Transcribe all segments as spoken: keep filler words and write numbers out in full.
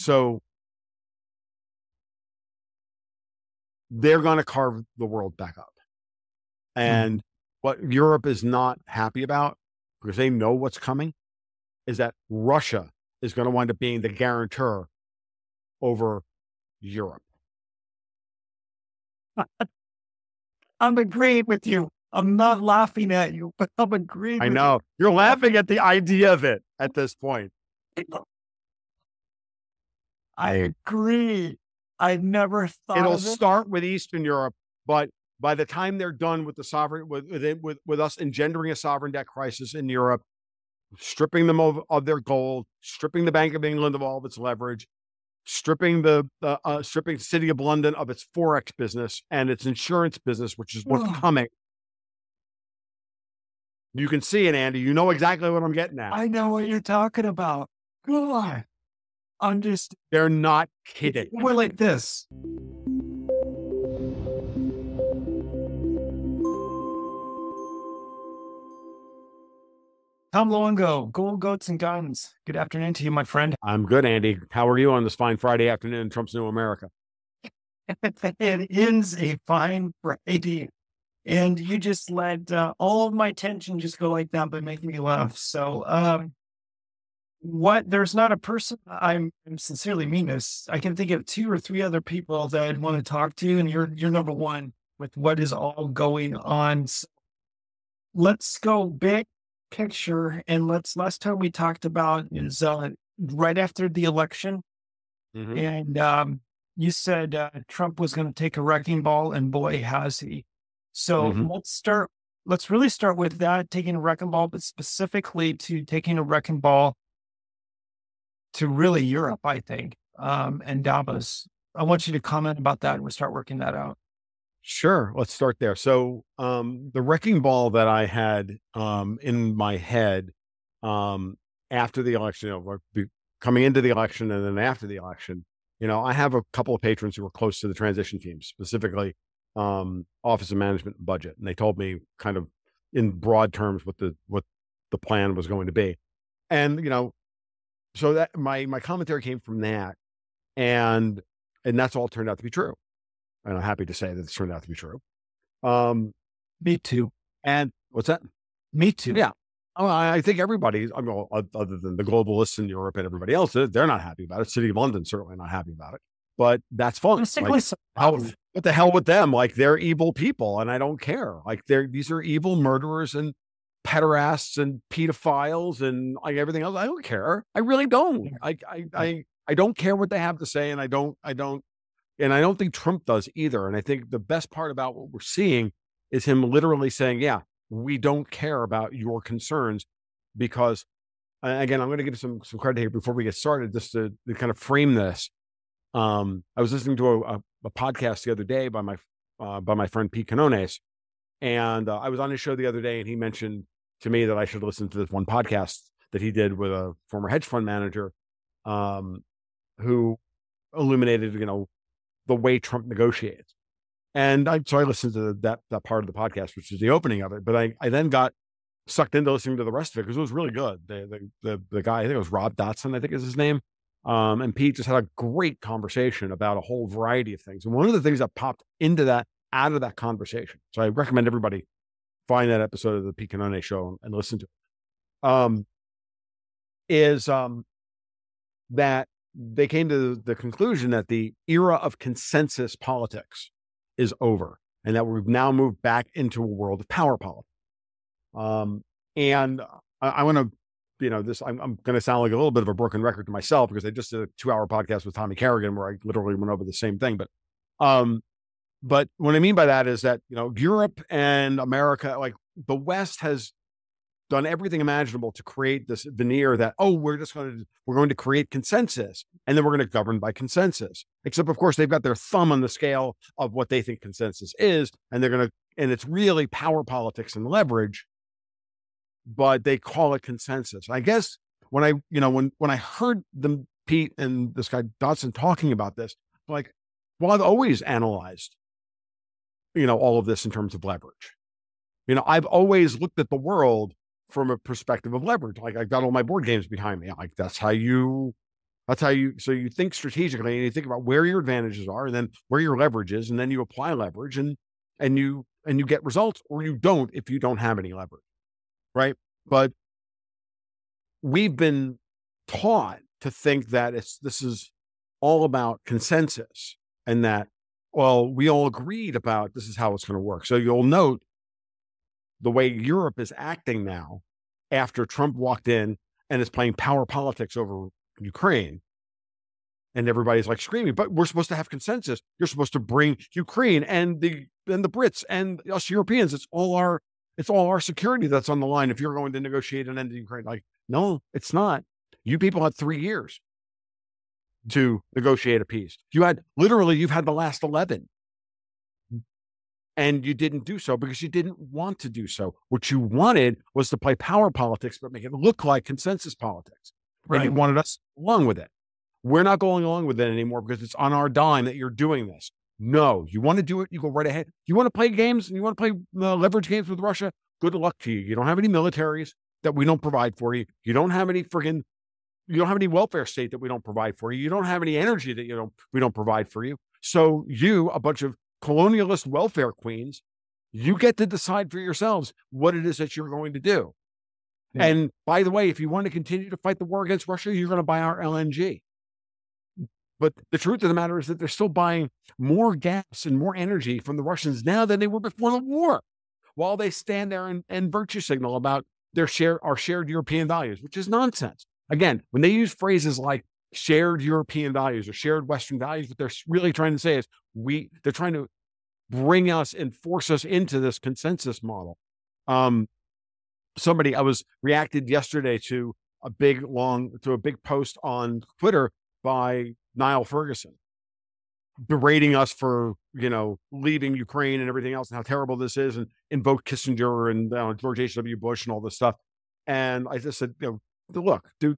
So they're going to carve the world back up. And mm. what Europe is not happy about, because they know what's coming, is that Russia is going to wind up being the guarantor over Europe. I'm agreeing with you. I'm not laughing at you, but I'm agreeing I with know. you. You're laughing at the idea of it at this point. I agree. I never thought It'll of it. start with Eastern Europe, but by the time they're done with the sovereign, with with, with us engendering a sovereign debt crisis in Europe, stripping them of, of their gold, stripping the Bank of England of all of its leverage, stripping the uh, uh, stripping the City of London of its Forex business and its insurance business, which is what's coming. You can see it, Andy. You know exactly what I'm getting at. I know what you're talking about. Go on. I'm just... They're not kidding. We're like this. Tom Luongo, Gold, Goats, and Guns. Good afternoon to you, my friend. I'm good, Andy. How are you on this fine Friday afternoon in Trump's New America? It is a fine Friday. And you just let uh, all of my attention just go like that by making me laugh. So, um, what, there's not a person, I'm, I'm sincerely mean this. I can think of two or three other people that I'd want to talk to, and you're, you're number one with what is all going on. So let's go big picture. And let's, last time we talked about is uh, right after the election. Mm-hmm. And um, you said uh, Trump was going to take a wrecking ball, and boy, has he. So mm-hmm. let's start, let's really start with that, taking a wrecking ball, but specifically to taking a wrecking ball to really Europe, I think, um, and Davos. I want you to comment about that and we'll start working that out. Sure. Let's start there. So um, the wrecking ball that I had um, in my head um, after the election, you know, coming into the election and then after the election, you know, I have a couple of patrons who were close to the transition team, specifically um, Office of Management and Budget. And they told me kind of in broad terms what the, what the plan was going to be. And, you know, so that my, my commentary came from that, and, and that's all turned out to be true. And I'm happy to say that it's turned out to be true. Um, Me too. And what's that? Me too. Yeah. Oh, I, I think everybody, I mean, other than the globalists in Europe and everybody else, they're not happy about it. City of London certainly not happy about it. But that's fun. Like, how, what the hell with them? Like, they're evil people, and I don't care. Like, they're these are evil murderers and pederasts and pedophiles and like everything else. I don't care. I really don't. I I I, I don't care what they have to say, and I don't I don't and I don't think Trump does either. And I think the best part about what we're seeing is him literally saying, "Yeah, we don't care about your concerns," because again, I'm going to give some some credit here before we get started, just to, to kind of frame this. Um, I was listening to a, a, a podcast the other day by my uh, by my friend Pete Canones, and uh, I was on his show the other day, and he mentioned to me that I should listen to this one podcast that he did with a former hedge fund manager, um, who illuminated, you know, the way Trump negotiates. And I so I listened to that that part of the podcast, which is the opening of it. But I I then got sucked into listening to the rest of it because it was really good. The the the, the guy, I think it was Rob Dotson, I think is his name. Um, and Pete just had a great conversation about a whole variety of things. And one of the things that popped into that, out of that conversation, so I recommend everybody find that episode of the Pete Canones show and listen to it, um, is um, that they came to the conclusion that the era of consensus politics is over, and that we've now moved back into a world of power politics. Um, and I, I want to, you know, this, I'm, I'm going to sound like a little bit of a broken record to myself because I just did a two hour podcast with Tommy Kerrigan where I literally went over the same thing. But, um, but what I mean by that is that, you know, Europe and America, like the West has done everything imaginable to create this veneer that, oh, we're just going to, we're going to create consensus and then we're going to govern by consensus. Except, of course, they've got their thumb on the scale of what they think consensus is. And they're going to, and it's really power politics and leverage, but they call it consensus. I guess when I, you know, when, when I heard them, Pete and this guy Dotson talking about this, like, well, I've always analyzed, you know, all of this in terms of leverage. You know, I've always looked at the world from a perspective of leverage. Like, I've got all my board games behind me. Like, that's how you That's how you, so you think strategically and you think about where your advantages are and then where your leverage is. And then you apply leverage and, and you, and you get results, or you don't if you don't have any leverage. Right. But we've been taught to think that it's, this is all about consensus and that, well, we all agreed about this is how it's going to work. So you'll note the way Europe is acting now after Trump walked in and is playing power politics over Ukraine. And everybody's like screaming, but we're supposed to have consensus. You're supposed to bring Ukraine and the and the Brits and us Europeans. It's all our it's all our security that's on the line if you're going to negotiate an end to Ukraine. Like, no, it's not. You people had three years to negotiate a peace. You had literally you've had the last eleven. And you didn't do so because you didn't want to do so. What you wanted was to play power politics, but make it look like consensus politics. Right. And you wanted us along with it. We're not going along with it anymore because it's on our dime that you're doing this. No, you want to do it, you go right ahead. You want to play games and you want to play uh, leverage games with Russia? Good luck to you. You don't have any militaries that we don't provide for you. You don't have any friggin', you don't have any welfare state that we don't provide for you. You don't have any energy that you don't, we don't provide for you. So you, a bunch of colonialist welfare queens, you get to decide for yourselves what it is that you're going to do. Yeah. And by the way, if you want to continue to fight the war against Russia, you're going to buy our L N G. But the truth of the matter is that they're still buying more gas and more energy from the Russians now than they were before the war, while they stand there and, and virtue signal about their share, our shared European values, which is nonsense. Again, when they use phrases like shared European values or shared Western values, what they're really trying to say is we, they're trying to bring us and force us into this consensus model. Um, somebody, I was reacted yesterday to a big long, to a big post on Twitter by Niall Ferguson, berating us for, you know, leaving Ukraine and everything else and how terrible this is, and invoke Kissinger and uh, George H W Bush and all this stuff. And I just said, you know, look, dude,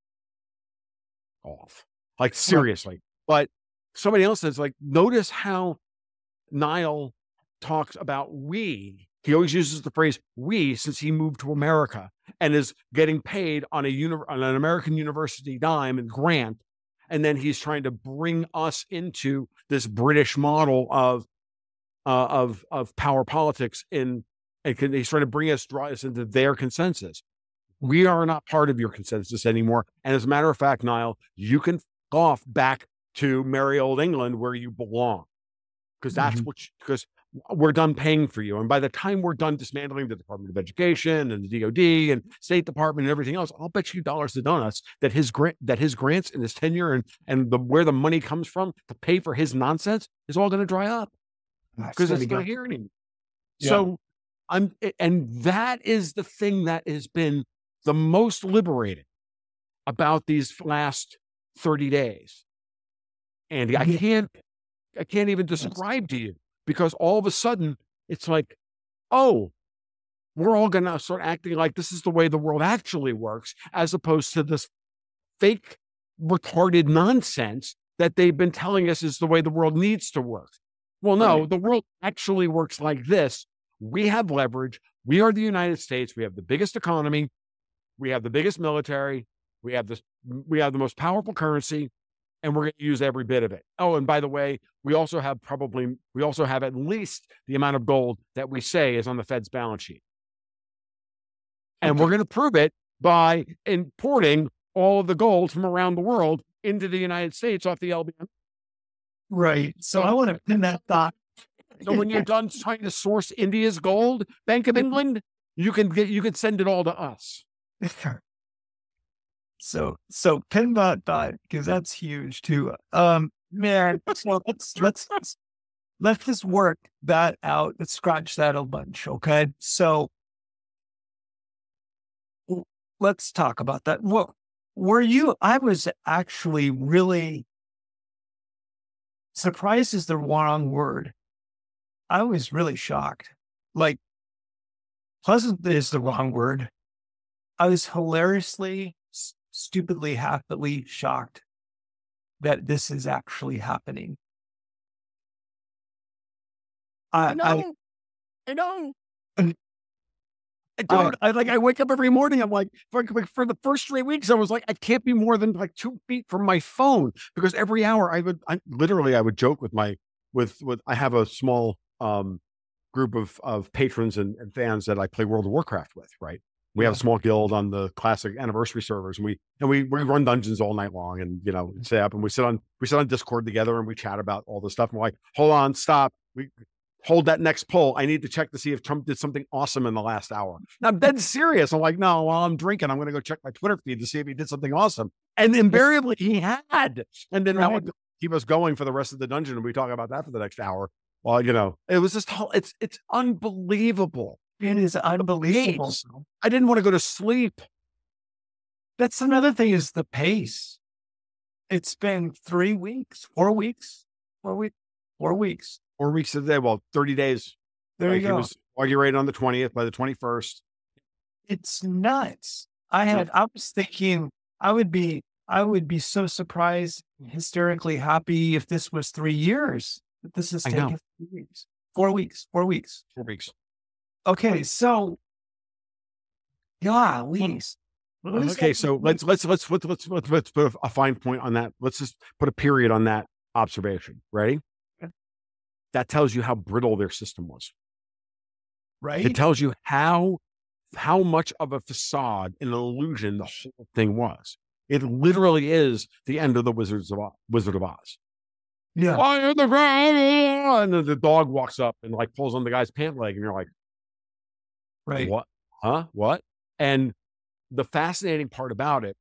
off. Like, seriously. But somebody else says, like, notice how Niall talks about we. He always uses the phrase we since he moved to America and is getting paid on a uni- on an American university dime and grant. And then he's trying to bring us into this British model of uh, of of power politics in, and he's trying to bring us, draw us into their consensus. We are not part of your consensus anymore. And as a matter of fact, Niall, you can f- off back to merry old England where you belong, because that's mm-hmm. what, because we're done paying for you. And by the time we're done dismantling the Department of Education and the D O D and State Department and everything else, I'll bet you dollars to donuts that his grant, that his grants and his tenure and, and the, where the money comes from to pay for his nonsense is all going to dry up because it's not here anymore. Yeah. So I'm, and that is the thing that has been the most liberating about these last thirty days. Andy, I can't, I can't even describe to you, because all of a sudden it's like, oh, we're all going to start acting like this is the way the world actually works, as opposed to this fake, retarded nonsense that they've been telling us is the way the world needs to work. Well, no, right. The world actually works like this. We have leverage. We are the United States. We have the biggest economy. We have the biggest military. We have this, we have the most powerful currency. And we're going to use every bit of it. Oh, and by the way, we also have probably, we also have at least the amount of gold that we say is on the Fed's balance sheet. And okay. We're going to prove it by importing all of the gold from around the world into the United States off the L B M. Right. So I want to pin that thought. So when you're done trying to source India's gold, Bank of England, you can get, you can send it all to us. So, so pin that thought, because that's huge too. Um, man, so let's, let's, let's, let's just work that out. Let's scratch that a bunch. Okay. So let's talk about that. What were you, I was actually really surprised is the wrong word. I was really shocked. Like, pleasant is the wrong word. I was hilariously, stupidly, happily shocked that this is actually happening. I, I know. I, I know. Dude, uh, I like, I wake up every morning. I'm like, for, for the first three weeks, I was like, I can't be more than like two feet from my phone because every hour I would, I literally, I would joke with my, with, with, I have a small, um, group of, of patrons and, and fans that I play World of Warcraft with, right? We yeah. have a small guild on the classic anniversary servers, and we and we we run dungeons all night long, and you know, stay up, and we sit on we sit on Discord together, and we chat about all this stuff. And we're like, hold on, stop, we hold that next poll. I need to check to see if Trump did something awesome in the last hour. Now, I'm dead serious. I'm like, no, while I'm drinking, I'm going to go check my Twitter feed to see if he did something awesome, and invariably he had. And then right. that would keep us going for the rest of the dungeon, and we talk about that for the next hour. Well, you know, it was just it's it's unbelievable. It is unbelievable. I didn't want to go to sleep. That's another thing is the pace. It's been three weeks, four weeks, four weeks, four weeks. Four weeks a day. Well, thirty days. There like you go. He was inaugurated on the twentieth. By the twenty-first. It's nuts. I had, I was thinking I would be, I would be so surprised, hysterically happy if this was three years. But this is taking three weeks. Four weeks, four weeks. Four weeks. Okay, so yeah, please. Okay, so let's let's let's let's let's let's let's put a fine point on that. Let's just put a period on that observation. Ready? Okay. That tells you how brittle their system was. Right. It tells you how how much of a facade, an illusion, the whole thing was. It literally is the end of the Wizards of Oz, Wizard of Oz. Yeah. Oh, the ground, and then the dog walks up and like pulls on the guy's pant leg, and you're like, right. What? Huh? What? And the fascinating part about it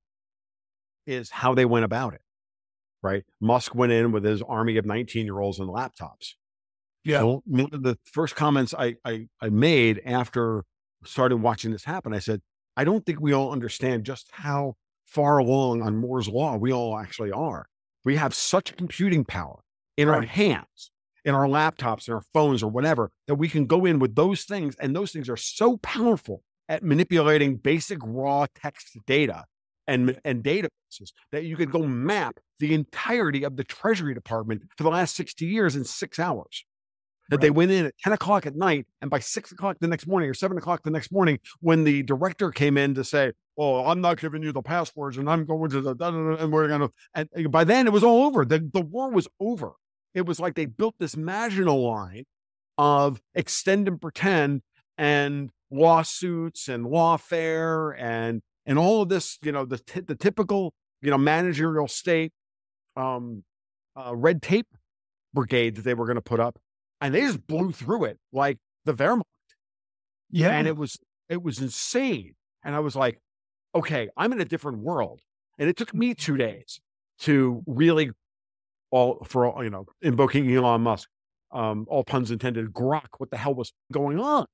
is how they went about it, right? Musk went in with his army of nineteen-year-olds and laptops. Yeah. So one of the first comments I, I, I made after started watching this happen, I said, I don't think we all understand just how far along on Moore's Law we all actually are. We have such computing power in right. our hands, in our laptops, in our phones or whatever, that we can go in with those things. And those things are so powerful at manipulating basic raw text data and, and databases that you could go map the entirety of the Treasury Department for the last sixty years in six hours. That right. they went in at ten o'clock at night, and by six o'clock the next morning or seven o'clock the next morning, when the director came in to say, oh, I'm not giving you the passwords and I'm going to the, and we're going to, and by then it was all over. The, the war was over. It was like they built this Maginot Line of extend and pretend and lawsuits and lawfare and, and all of this, you know, the, t- the typical, you know, managerial state, um, uh, red tape brigade that they were going to put up. And they just blew through it like the Wehrmacht. Yeah. And it was, it was insane. And I was like, okay, I'm in a different world. And it took me two days to really all for all, you know, invoking Elon Musk, um, all puns intended, grok what the hell was going on.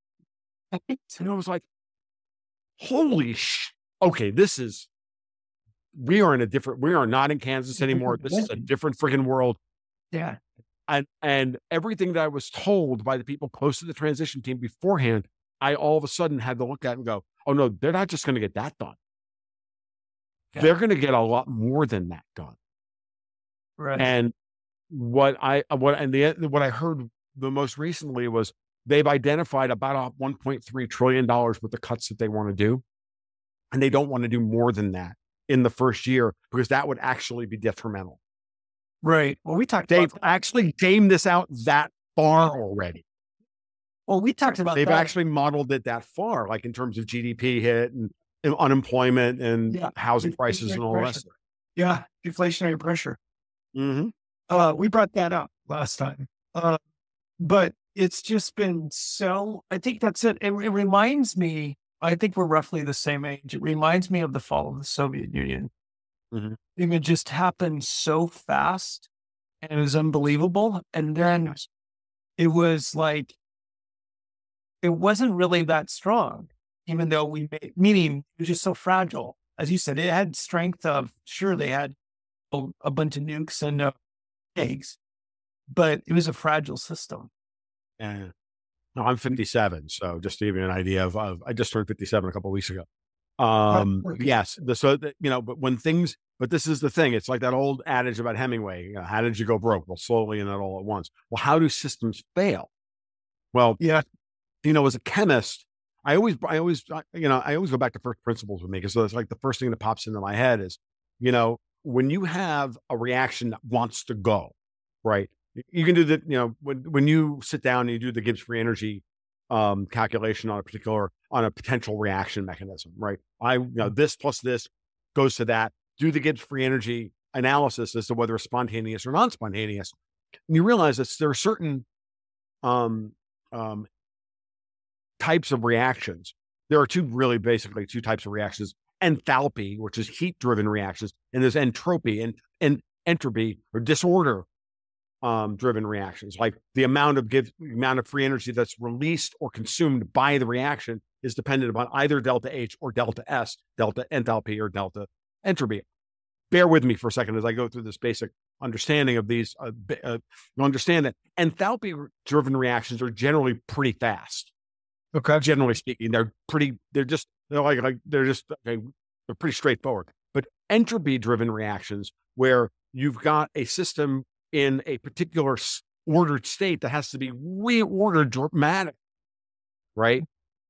And I was like, holy sh, okay, this is, we are in a different, we are not in Kansas anymore. This is a different freaking world. Yeah. And, and everything that I was told by the people close to the transition team beforehand, I all of a sudden had to look at and go, oh no, they're not just going to get that done. Yeah. They're going to get a lot more than that done. Right. And what I, what, and the, what I heard the most recently was they've identified about one point three trillion dollars worth of cuts that they want to do. And they don't want to do more than that in the first year because that would actually be detrimental. Right. Well, we talked They've about actually gamed this out that far already. Well, we talked about They've that. actually modeled it that far, like in terms of G D P hit and, and unemployment and yeah. housing prices and all the rest of it. Yeah. Inflationary pressure. Mm-hmm. Uh, we brought that up last time. Uh, but it's just been so, I think that's it. it. It reminds me, I think we're roughly the same age. It reminds me of the fall of the Soviet Union. Mm-hmm. It just happened so fast and it was unbelievable. And then it was like, it wasn't really that strong, even though we made, meaning it was just so fragile. As you said, it had strength of, sure, they had a, a bunch of nukes and uh, eggs, but it was a fragile system. Yeah. No, I'm fifty-seven. So just to give you an idea of, of I just turned fifty-seven a couple of weeks ago. Um, right. Yes. The, so, that, you know, but when things, but this is the thing, it's like that old adage about Hemingway, you know, how did you go broke? Well, slowly and not all at once. Well, how do systems fail? Well, yeah. You know, as a chemist, I always, I always, you know, I always go back to first principles with me because it's like the first thing that pops into my head is, you know, when you have a reaction that wants to go, right? You can do the, you know, when when you sit down and you do the Gibbs free energy um, calculation on a particular on a potential reaction mechanism, right? I, you know, this plus this goes to that. Do the Gibbs free energy analysis as to whether it's spontaneous or non-spontaneous, and you realize that there are certain um, um, types of reactions. There are two really basically two types of reactions: enthalpy, which is heat-driven reactions, and there's entropy and and entropy or disorder um, driven reactions. Like the amount of give amount of free energy that's released or consumed by the reaction is dependent upon either delta H or delta S, delta enthalpy or delta entropy. Bear with me for a second as I go through this basic understanding of these. Uh, uh, you understand that enthalpy-driven reactions are generally pretty fast. Okay. Generally speaking, they're pretty. They're just they're like like they're just okay, they're pretty straightforward. But entropy-driven reactions, where you've got a system in a particular ordered state that has to be reordered dramatic, right?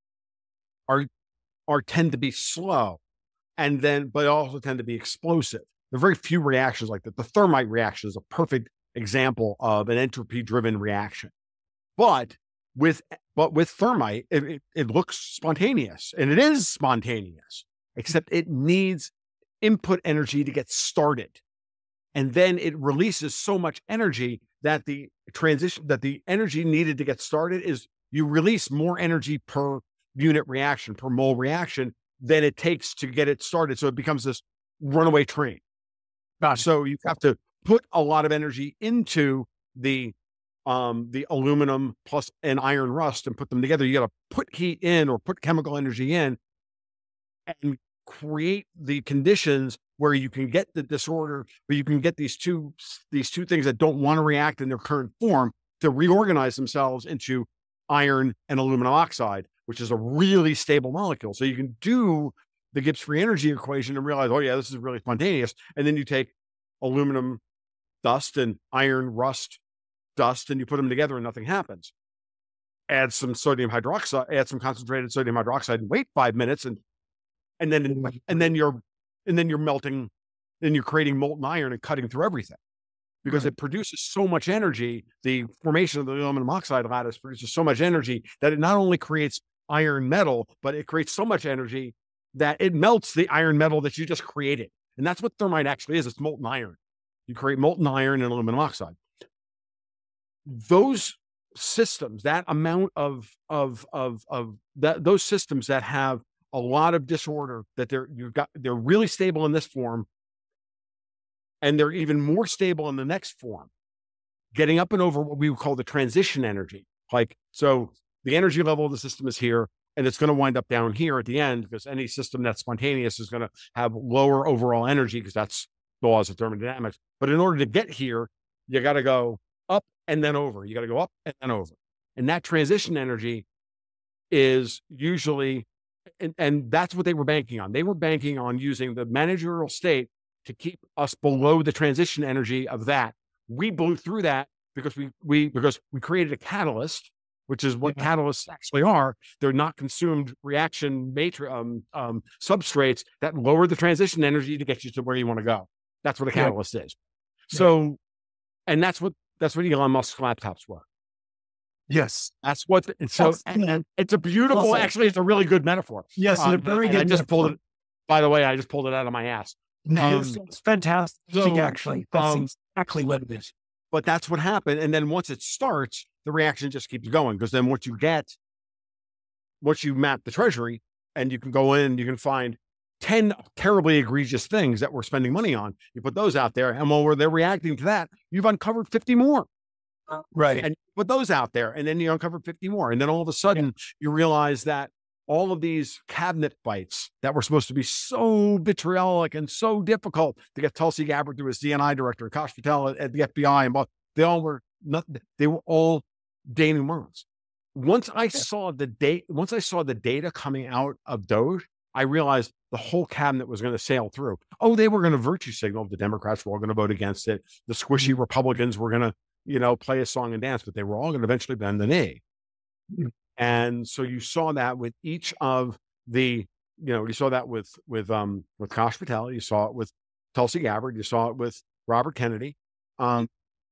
Are are tend to be slow. And then, but also tend to be explosive. There are very few reactions like that. The thermite reaction is a perfect example of an entropy-driven reaction. But with but with thermite, it, it, it looks spontaneous, and it is spontaneous, except it needs input energy to get started. And then it releases so much energy that the transition, that the energy needed to get started is you release more energy per unit reaction, per mole reaction, than it takes to get it started. So it becomes this runaway train. Gotcha. So you have to put a lot of energy into the um, the aluminum plus an iron rust and put them together. You got to put heat in or put chemical energy in and create the conditions where you can get the disorder, where you can get these two these two things that don't want to react in their current form to reorganize themselves into iron and aluminum oxide, which is a really stable molecule. So you can do the Gibbs free energy equation and realize, oh yeah, this is really spontaneous. And then you take aluminum dust and iron rust dust and you put them together and nothing happens. Add some sodium hydroxide, add some concentrated sodium hydroxide and wait five minutes. And, and then, and then you're, and then you're melting, then you're creating molten iron and cutting through everything. Because right. It produces so much energy, the formation of the aluminum oxide lattice produces so much energy that it not only creates iron metal, but it creates so much energy that it melts the iron metal that you just created. And that's what thermite actually is. It's molten iron. You create molten iron and aluminum oxide. Those systems, that amount of, of, of, of that, those systems that have a lot of disorder, that they're, you've got, they're really stable in this form, and they're even more stable in the next form, getting up and over what we would call the transition energy. Like, so the energy level of the system is here, and it's going to wind up down here at the end, because any system that's spontaneous is going to have lower overall energy, because that's the laws of thermodynamics. But in order to get here, you got to go up and then over. You got to go up and then over. And that transition energy is usually, and, and that's what they were banking on. They were banking on using the managerial state to keep us below the transition energy of that. We blew through that because we we because we created a catalyst, which is what yeah. catalysts actually are. They're not consumed reaction matrix um, um, substrates that lower the transition energy to get you to where you want to go. That's what a catalyst yeah. is. So, yeah. and that's what that's what Elon Musk's laptops were. Yes, that's what. The, so and it's a beautiful. Also, actually, it's a really good metaphor. Yes, um, it's a very good. I just metaphor. pulled it. By the way, I just pulled it out of my ass. No, um, it's fantastic. So, actually, that's um, exactly what it is. But that's what happened. And then once it starts, the reaction just keeps going. Because then once you get, once you map the treasury and you can go in, you can find ten terribly egregious things that we're spending money on. You put those out there, and while they're reacting to that, you've uncovered fifty more. Right. And you put those out there, and then you uncover fifty more. And then all of a sudden, yeah. you realize that all of these cabinet fights that were supposed to be so vitriolic and so difficult to get Tulsi Gabbard through as D N I director, Akash Patel at, at the F B I, and they all were not, they were all denouements. Once I saw the date, once I saw the data coming out of Doge, I realized the whole cabinet was going to sail through. Oh, they were going to virtue signal. The Democrats were all going to vote against it. The squishy Republicans were going to, you know, play a song and dance, but they were all going to eventually bend the knee. And so you saw that with each of the, you know, you saw that with, with, um, with Kash Patel, you saw it with Tulsi Gabbard, you saw it with Robert Kennedy. Um,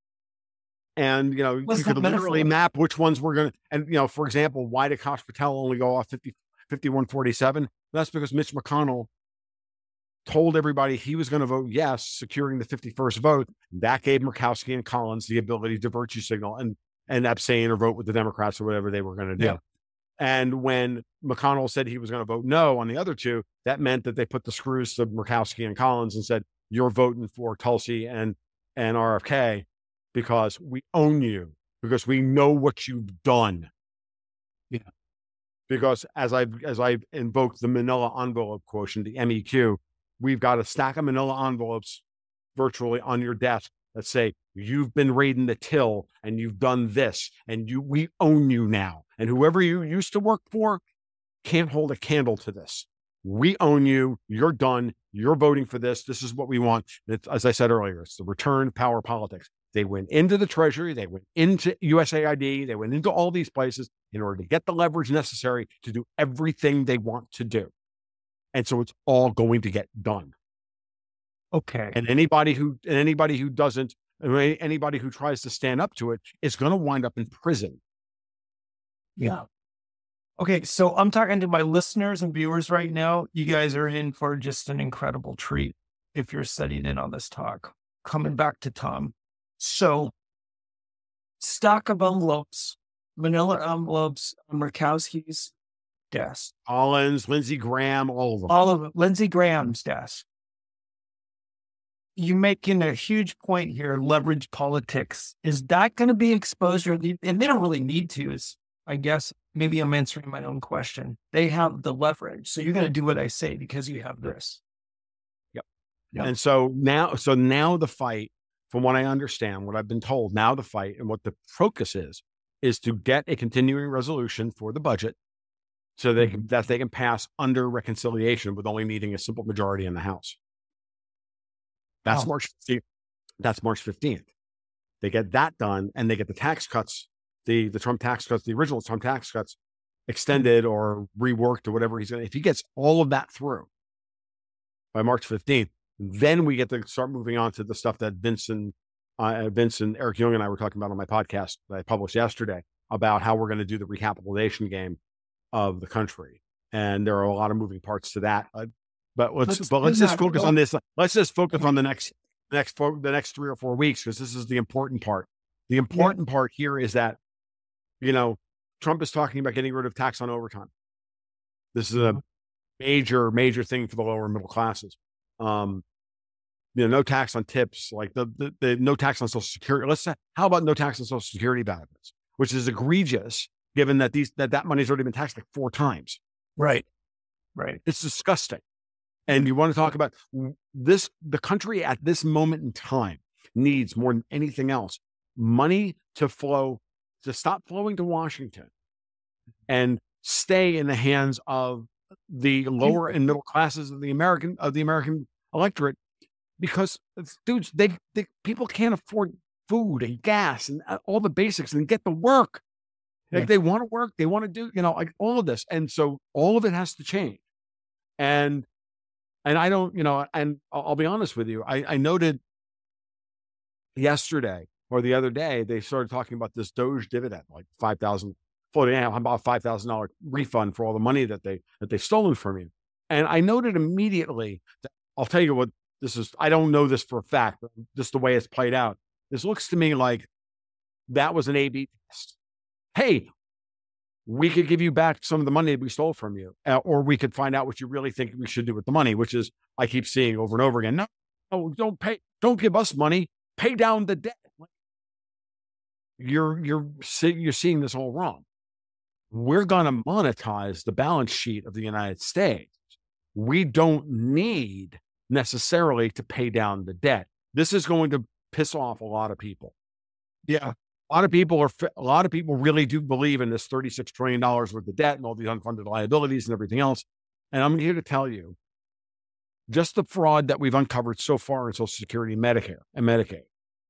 and, you know, Was you could literally metaphor? map which ones we're going to, and, you know, for example, why did Kash Patel only go off fifty, fifty-one forty-seven? That's because Mitch McConnell told everybody he was going to vote yes, securing the fifty-first vote. That gave Murkowski and Collins the ability to virtue signal and, and abstain or vote with the Democrats or whatever they were going to do. Yeah. And when McConnell said he was going to vote no on the other two, that meant that they put the screws to Murkowski and Collins and said, you're voting for Tulsi and, and R F K because we own you, because we know what you've done. Yeah. Because as I've, as I've invoked the Manila envelope quotient, the M E Q, we've got a stack of Manila envelopes virtually on your desk that say, you've been raiding the till and you've done this and you, we own you now. And whoever you used to work for can't hold a candle to this. We own you. You're done. You're voting for this. This is what we want. It's, as I said earlier, it's the return power politics. They went into the Treasury. They went into U S A I D. They went into all these places in order to get the leverage necessary to do everything they want to do. And so it's all going to get done. Okay. And anybody who, and anybody who doesn't, anybody who tries to stand up to it is going to wind up in prison. Yeah. Okay. So I'm talking to my listeners and viewers right now. You guys are in for just an incredible treat if you're sitting in on this talk. Coming back to Tom. So stock of envelopes, Manila envelopes on Murkowski's desk. Collins, Lindsey Graham, all of them. All of it. Lindsey Graham's desk. You're making a huge point here, leverage politics. Is that going to be exposure? And they don't really need to, is I guess, maybe I'm answering my own question. They have the leverage. So you're going to do what I say because you have this. Yep. Yep. And so now, so now the fight, from what I understand, what I've been told, now the fight and what the focus is, is to get a continuing resolution for the budget so they can, that they can pass under reconciliation with only needing a simple majority in the House. That's wow. March fifteenth. That's March fifteenth. They get that done and they get the tax cuts, the, the Trump tax cuts, the original Trump tax cuts extended or reworked or whatever he's going to, if he gets all of that through by March fifteenth, then we get to start moving on to the stuff that Vincent, uh, Vincent, Eric Young and I were talking about on my podcast that I published yesterday about how we're going to do the recapitalization game of the country. And there are a lot of moving parts to that. Uh, but let's, let's, but let's just focus on this. Let's just focus on the next, next, the next three or four weeks, because this is the important part. The important yeah. part here is that, you know, Trump is talking about getting rid of tax on overtime. This is a major, major thing for the lower middle classes. Um, you know, no tax on tips, like the, the, the no tax on Social Security. Let's say, how about no tax on Social Security benefits, which is egregious given that these, that that money's already been taxed like four times. Right. Right. It's disgusting. And you want to talk about this, the country at this moment in time needs more than anything else, money to flow, to stop flowing to Washington and stay in the hands of the lower and middle classes of the American, of the American electorate, because dudes, they, they people can't afford food and gas and all the basics and get to work. Like yeah. they want to work, they want to do, you know, like all of this. And so all of it has to change. And, and I don't, you know, and I'll, I'll be honest with you. I, I noted yesterday or the other day, they started talking about this Doge dividend, like five thousand floating out about five thousand dollars refund for all the money that they, that they've stolen from you. And I noted immediately that, I'll tell you what this is. I don't know this for a fact, but just the way it's played out. This looks to me like that was an A B test. Hey, we could give you back some of the money that we stole from you, uh, or we could find out what you really think we should do with the money, which is, I keep seeing over and over again. No, no, don't pay, don't give us money, pay down the debt. You're, you're, you're seeing this all wrong. We're going to monetize the balance sheet of the United States. We don't need necessarily to pay down the debt. This is going to piss off a lot of people. Yeah. A lot of people are, a lot of people really do believe in this thirty-six trillion dollars worth of debt and all these unfunded liabilities and everything else. And I'm here to tell you, just the fraud that we've uncovered so far in Social Security, Medicare, and Medicaid.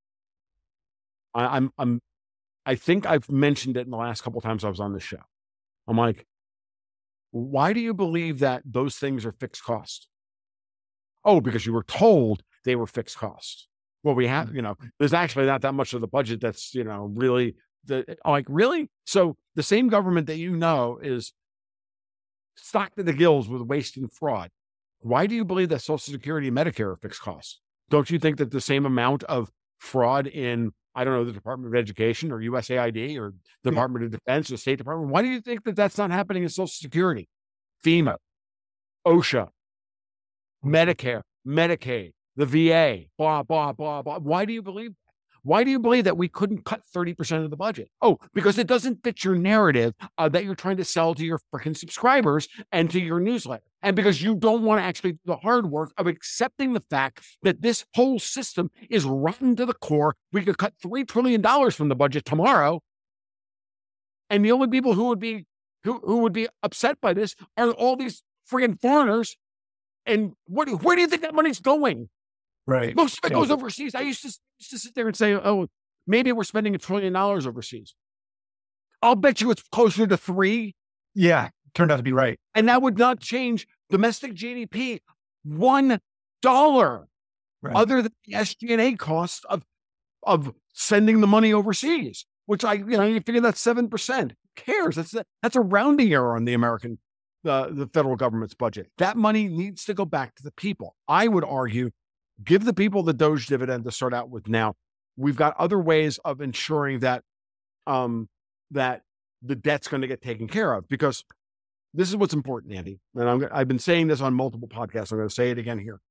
I, I'm, I'm, I think I've mentioned it in the last couple of times I was on this show. I'm like, why do you believe that those things are fixed costs? Oh, because you were told they were fixed costs. Well, we have, you know, there's actually not that much of the budget that's, you know, really, the, like, really? So the same government that you know is stocked to the gills with waste and fraud. Why do you believe that Social Security and Medicare are fixed costs? Don't you think that the same amount of fraud in, I don't know, the Department of Education or U S A I D or the Department of Defense or State Department, why do you think that that's not happening in Social Security, FEMA, OSHA, Medicare, Medicaid, the V A, blah, blah, blah, blah? Why do you believe that? Why do you believe that we couldn't cut thirty percent of the budget? Oh, because it doesn't fit your narrative uh, that you're trying to sell to your freaking subscribers and to your newsletter. And because you don't want to actually do the hard work of accepting the fact that this whole system is rotten to the core. We could cut three trillion dollars from the budget tomorrow. And the only people who would be who, who would be upset by this are all these friggin' foreigners. And what, where do you think that money's going? Right. Most of it goes overseas. I used to, used to sit there and say, oh, maybe we're spending a trillion dollars overseas. I'll bet you it's closer to three. Yeah, turned out to be right. And that would not change domestic G D P one dollar, right, other than the S G and A cost of, of sending the money overseas, which I, you know, you figure that's seven percent. Who cares? That's, a, that's a rounding error on the American, uh, the federal government's budget. That money needs to go back to the people. I would argue, give the people the Doge dividend to start out with now. We've got other ways of ensuring that um, that the debt's going to get taken care of, because this is what's important, Andy. And I'm, I've been saying this on multiple podcasts. I'm going to say it again here.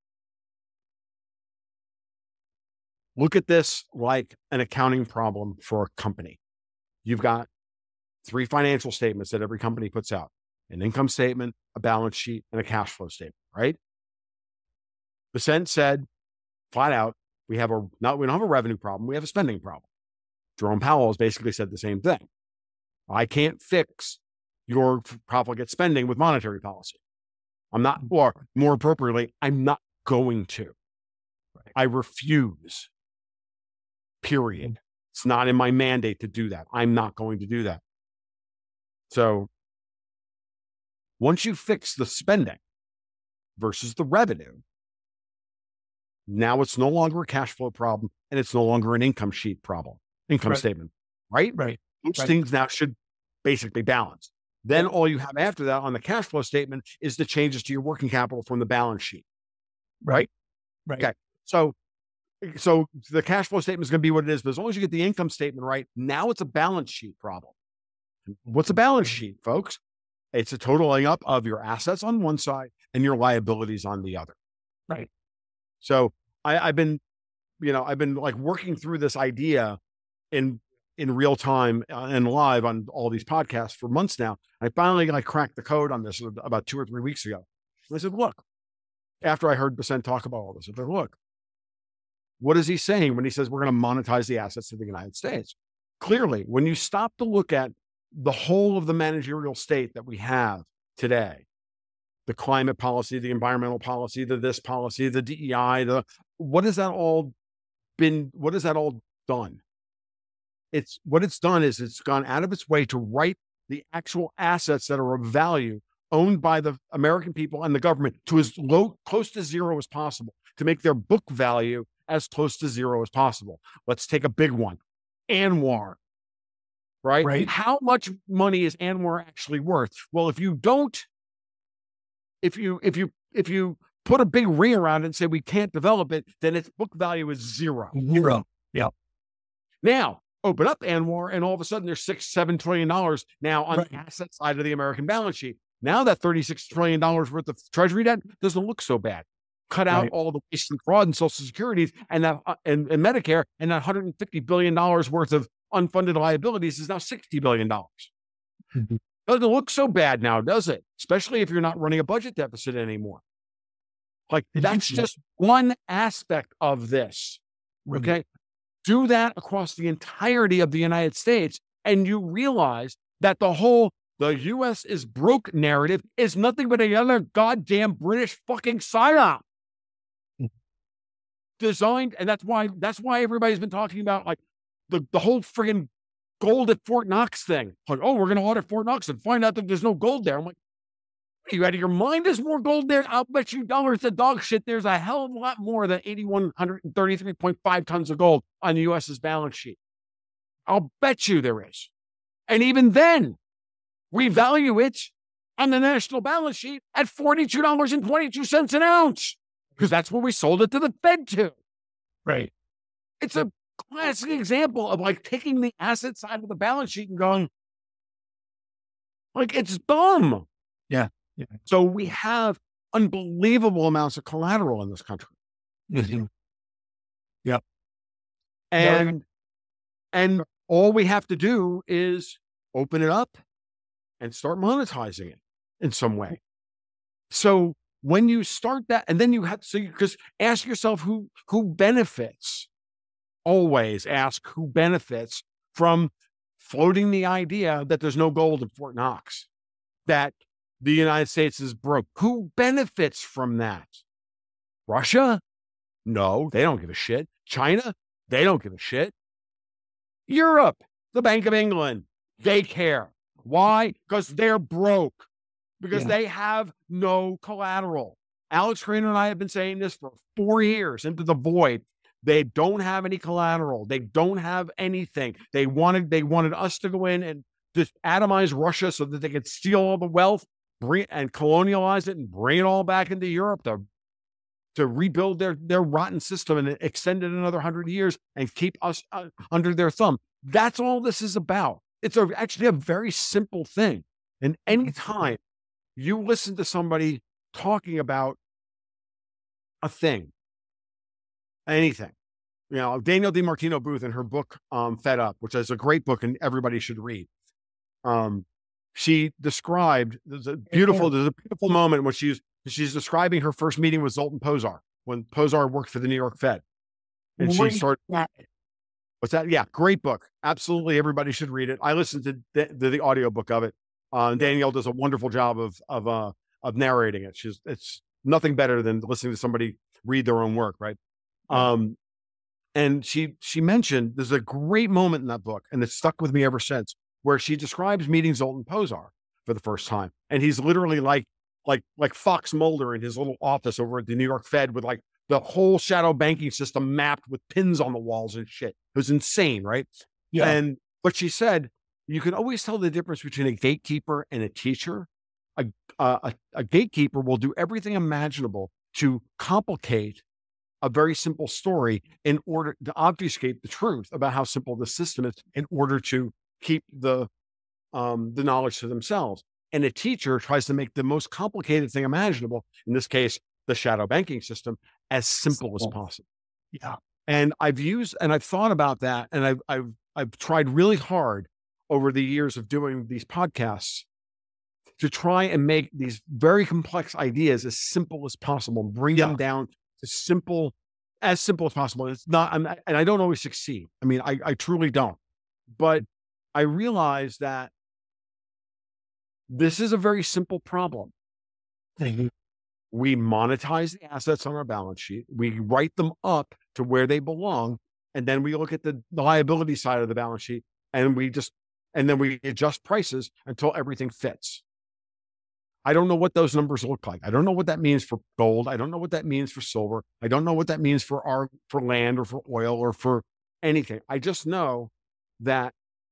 Look at this like an accounting problem for a company. You've got three financial statements that every company puts out: an income statement, a balance sheet, and a cash flow statement, right? Bessent said, flat out, we have a not we don't have a revenue problem, we have a spending problem. Jerome Powell has basically said the same thing. I can't fix your profligate spending with monetary policy. I'm not, or more appropriately, I'm not going to. Right. I refuse. Period. It's not in my mandate to do that. I'm not going to do that. So once you fix the spending versus the revenue, now it's no longer a cash flow problem, and it's no longer an income sheet problem, income right. statement, right? Right. Those right. things now should basically balance. Then all you have after that on the cash flow statement is the changes to your working capital from the balance sheet, right? Right. Okay. So, so the cash flow statement is going to be what it is, but as long as you get the income statement right, now it's a balance sheet problem. What's a balance sheet, folks? It's a totaling up of your assets on one side and your liabilities on the other. Right. So I, I've been, you know, I've been like working through this idea in in real time and live on all these podcasts for months now. I finally like cracked the code on this about two or three weeks ago. And I said, look, after I heard Bessent talk about all this, I said, look, what is he saying when he says we're going to monetize the assets of the United States? Clearly, when you stop to look at the whole of the managerial state that we have today, the climate policy, the environmental policy, the this policy, the D E I, the what has that all been, what has that all done? It's what it's done is it's gone out of its way to write the actual assets that are of value owned by the American people and the government to as low, close to zero as possible, to make their book value as close to zero as possible. Let's take a big one. ANWR, right? Right. How much money is ANWR actually worth? Well, if you don't, if you, if you, if you put a big ring around it and say we can't develop it, then its book value is zero. Zero. Yeah. Now, open up ANWR, and all of a sudden there's six, seven trillion dollars now on right. the asset side of the American balance sheet. Now that thirty-six trillion dollars worth of treasury debt doesn't look so bad. Cut out right. all the waste and fraud and Social Security and that uh, and, and Medicare, and that one hundred fifty billion dollars worth of unfunded liabilities is now sixty billion dollars. Mm-hmm. Doesn't look so bad now, does it? Especially if you're not running a budget deficit anymore. Like that's just one aspect of this. Okay. Mm-hmm. Do that across the entirety of the United States, and you realize that the whole the U S is broke narrative is nothing but another goddamn British fucking psyop. Mm-hmm. Designed, and that's why that's why everybody's been talking about like the, the whole friggin' gold at Fort Knox thing. Like, oh, we're going to audit Fort Knox and find out that there's no gold there. I'm like, are you out of your mind? There's more gold there. I'll bet you dollars to dog shit. There's a hell of a lot more than eight thousand one hundred thirty-three point five tons of gold on the U S's balance sheet. I'll bet you there is. And even then, we value it on the national balance sheet at forty-two dollars and twenty-two cents an ounce, because that's what we sold it to the Fed to. Right. It's a classic example of like taking the asset side of the balance sheet and going, like, it's dumb. Yeah. Yeah. So we have unbelievable amounts of collateral in this country. Mm-hmm. Yep. And, no. and all we have to do is open it up and start monetizing it in some way. So when you start that, and then you have to, so you just ask yourself who, who benefits. Always ask who benefits from floating the idea that there's no gold in Fort Knox, that the United States is broke. Who benefits from that? Russia? No, they don't give a shit. China? They don't give a shit. Europe, the Bank of England, they care. Why? Because they're broke. Because yeah. they have no collateral. Alex Craner and I have been saying this for four years into the void. They don't have any collateral. They don't have anything. They wanted, they wanted us to go in and just atomize Russia so that they could steal all the wealth, bring and colonialize it and bring it all back into Europe to, to rebuild their, their rotten system and extend it another hundred years and keep us uh, under their thumb. That's all this is about. It's a, actually a very simple thing. And anytime you listen to somebody talking about a thing, anything, you know, Danielle DiMartino Booth in her book, um, Fed Up, which is a great book and everybody should read. Um, she described, there's a beautiful, there's a beautiful moment when she's, she's describing her first meeting with Zoltan Pozsar, when Pozsar worked for the New York Fed. And she started, what's that? Yeah, great book. Absolutely. Everybody should read it. I listened to the, to the audiobook of it. Uh, Danielle does a wonderful job of, of, uh, of narrating it. She's, it's nothing better than listening to somebody read their own work. Right. Um, and she, she mentioned, there's a great moment in that book, and it's stuck with me ever since, where she describes meeting Zoltan Pozsar for the first time. And he's literally like, like, like Fox Mulder in his little office over at the New York Fed with like the whole shadow banking system mapped with pins on the walls and shit. It was insane. Right. Yeah. And, but she said, you can always tell the difference between a gatekeeper and a teacher. A, a, a gatekeeper will do everything imaginable to complicate a very simple story in order to obfuscate the truth about how simple the system is in order to keep the, um, the knowledge to themselves. And a teacher tries to make the most complicated thing imaginable, in this case, the shadow banking system, as simple as possible. Yeah. And I've used, and I've thought about that, and I've, I've, I've tried really hard over the years of doing these podcasts to try and make these very complex ideas as simple as possible, bring yeah. them down to simple, as simple as possible. It's not, I'm, and I don't always succeed. I mean, I, I truly don't, but I realize that this is a very simple problem. Mm-hmm. We monetize the assets on our balance sheet. We write them up to where they belong. And then we look at the, the liability side of the balance sheet, and we just, and then we adjust prices until everything fits. I don't know what those numbers look like. I don't know what that means for gold. I don't know what that means for silver. I don't know what that means for our, for land or for oil or for anything. I just know that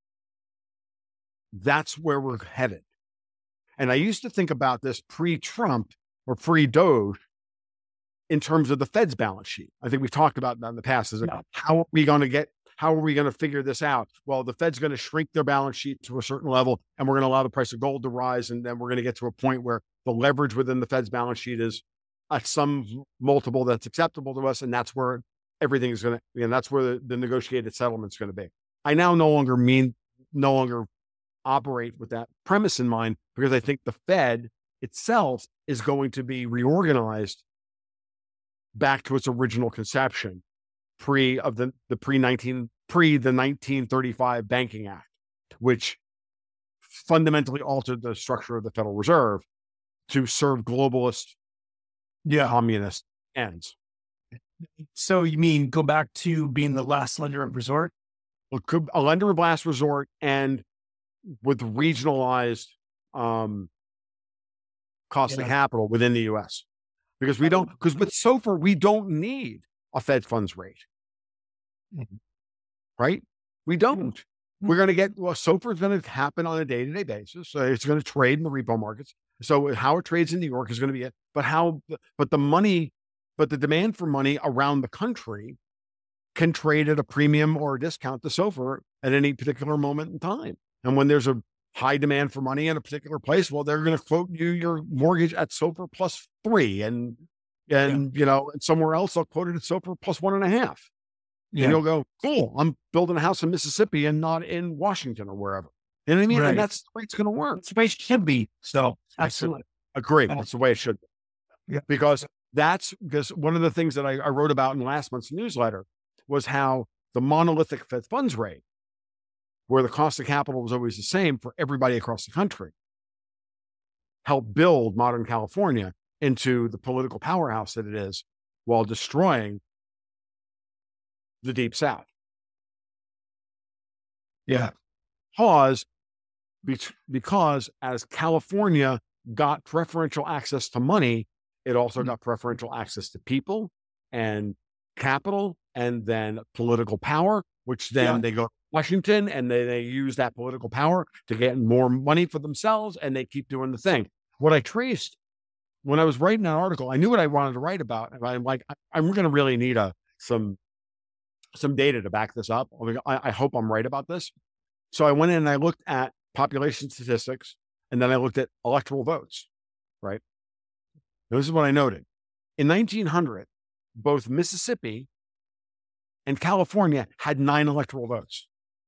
that's where we're headed. And I used to think about this pre-Trump or pre-Doge in terms of the Fed's balance sheet. I think we've talked about that in the past. Is yeah. how are we going to get, how are we going to figure this out? Well, the Fed's going to shrink their balance sheet to a certain level, and we're going to allow the price of gold to rise. And then we're going to get to a point where the leverage within the Fed's balance sheet is at some multiple that's acceptable to us. And that's where everything is going to, and that's where the, the negotiated settlement is going to be. I now no longer mean, no longer operate with that premise in mind, because I think the Fed itself is going to be reorganized back to its original conception, pre of the, the pre nineteen pre the nineteen thirty-five Banking Act, which fundamentally altered the structure of the Federal Reserve to serve globalist, yeah, communist ends. So you mean go back to being the last lender of resort? it could, a lender of last resort, and with regionalized um, cost Yeah. of capital within the U S. Because we don't, because with SOFR, we don't need a Fed funds rate, Mhm. right? We don't. We're going to get, well, SOFR is going to happen on a day-to-day basis. So it's going to trade in the repo markets. So how it trades in New York is going to be it. But how, but the money, but the demand for money around the country can trade at a premium or a discount to SOFR at any particular moment in time. And when there's a high demand for money in a particular place, well, they're going to quote you your mortgage at SOFR plus three, and and yeah. you know, and somewhere else they'll quote it at SOFR plus one and a half. Yeah. And you'll go, cool, I'm building a house in Mississippi and not in Washington or wherever. You know what I mean? Right. And that's the way it's going to work. That's the way it should be. So absolutely agree. That's the way it should be. Yeah. Because that's because one of the things that I, I wrote about in last month's newsletter was how the monolithic Fed funds rate, where the cost of capital was always the same for everybody across the country, helped build modern California into the political powerhouse that it is, while destroying the Deep South. Yeah. Because, because as California got preferential access to money, it also got preferential access to people and capital, and then political power, which then yeah. they go to Washington and they, they use that political power to get more money for themselves, and they keep doing the thing. What I traced when I was writing that article, I knew what I wanted to write about. And I'm like, I, I'm going to really need a, some, some data to back this up. I, mean, I, I hope I'm right about this. So I went in and I looked at population statistics, and then I looked at electoral votes, right? Now, this is what I noted. In nineteen hundred, both Mississippi and California had nine electoral votes.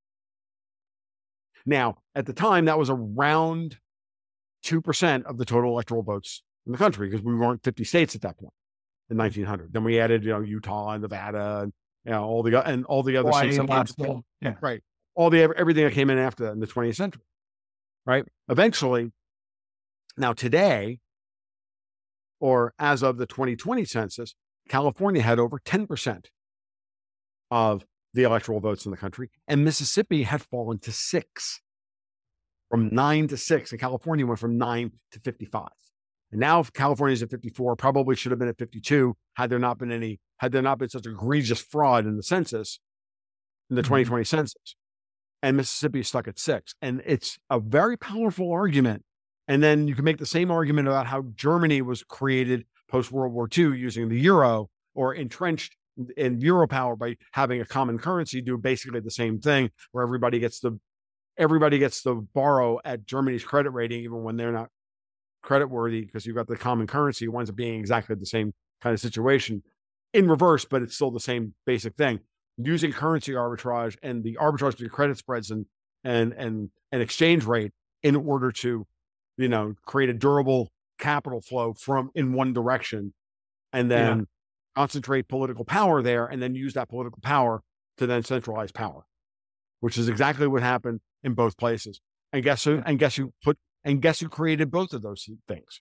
Now, at the time, that was around two percent of the total electoral votes in the country, because we weren't fifty states at that point in nineteen hundred. Then we added, you know, Utah and Nevada, and you know, all the and all the other Hawaii states. And yeah. Right. All the everything that came in after that in the twentieth century. Right. Eventually, now today, or as of the twenty twenty census, California had over ten percent of the electoral votes in the country, and Mississippi had fallen to six, from nine to six, and California went from nine to fifty-five. And now California's at fifty-four, probably should have been at fifty-two had there not been any, had there not been such egregious fraud in the census, in the mm-hmm. twenty twenty census. And Mississippi is stuck at six. And it's a very powerful argument. And then you can make the same argument about how Germany was created post-World War Two using the euro, or entrenched in euro power by having a common currency, do basically the same thing, where everybody gets to everybody gets to borrow at Germany's credit rating, even when they're not credit worthy, because you've got the common currency. It winds up being exactly the same kind of situation in reverse, but it's still the same basic thing. Using currency arbitrage and the arbitrage between credit spreads and and and an exchange rate in order to, you know, create a durable capital flow from in one direction, and then yeah. concentrate political power there, and then use that political power to then centralize power, which is exactly what happened in both places. And guess who? And guess who put? And guess who created both of those things?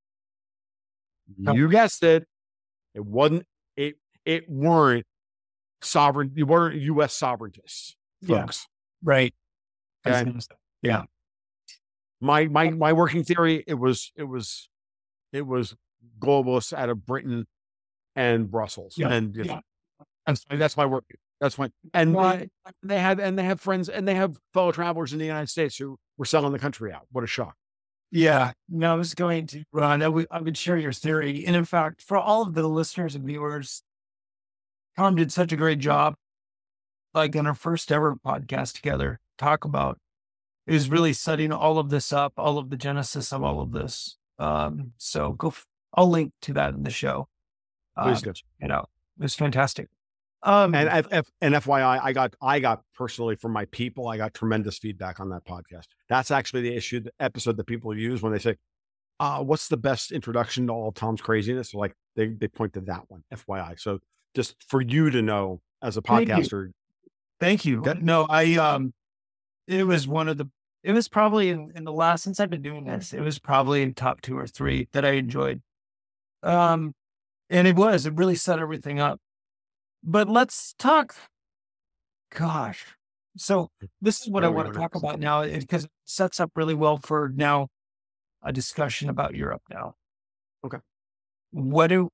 You guessed it. It wasn't. It it weren't sovereign. You weren't U S sovereigntists, folks. Yeah. Right. Okay? Yeah. My my my working theory. It was it was it was globalists out of Britain and Brussels. Yeah. And you know, yeah. that's that's my work. That's my and they, they had and they have friends and they have fellow travelers in the United States who were selling the country out. What a shock. Yeah. No, I was going to Ron. I would, I would share your theory. And in fact, for all of the listeners and viewers, Tom did such a great job, like in our first ever podcast together, talk about, it was really setting all of this up, all of the genesis of all of this. Um, so go, f- I'll link to that in the show. Please um, do. You know, it was fantastic. Um, and F, F, and F Y I, I got, I got personally from my people, I got tremendous feedback on that podcast. That's actually the issue, the episode that people use when they say, uh, what's the best introduction to all of Tom's craziness? Like they, they point to that one, F Y I. So just for you to know as a podcaster. Thank you. Thank you. No, I, um, it was one of the, it was probably in, in the last, since I've been doing this, it was probably in top two or three that I enjoyed. Um, and it was, it really set everything up. But let's talk, gosh, So this is what I want to talk about now, because it sets up really well for now a discussion about Europe now. Okay. What do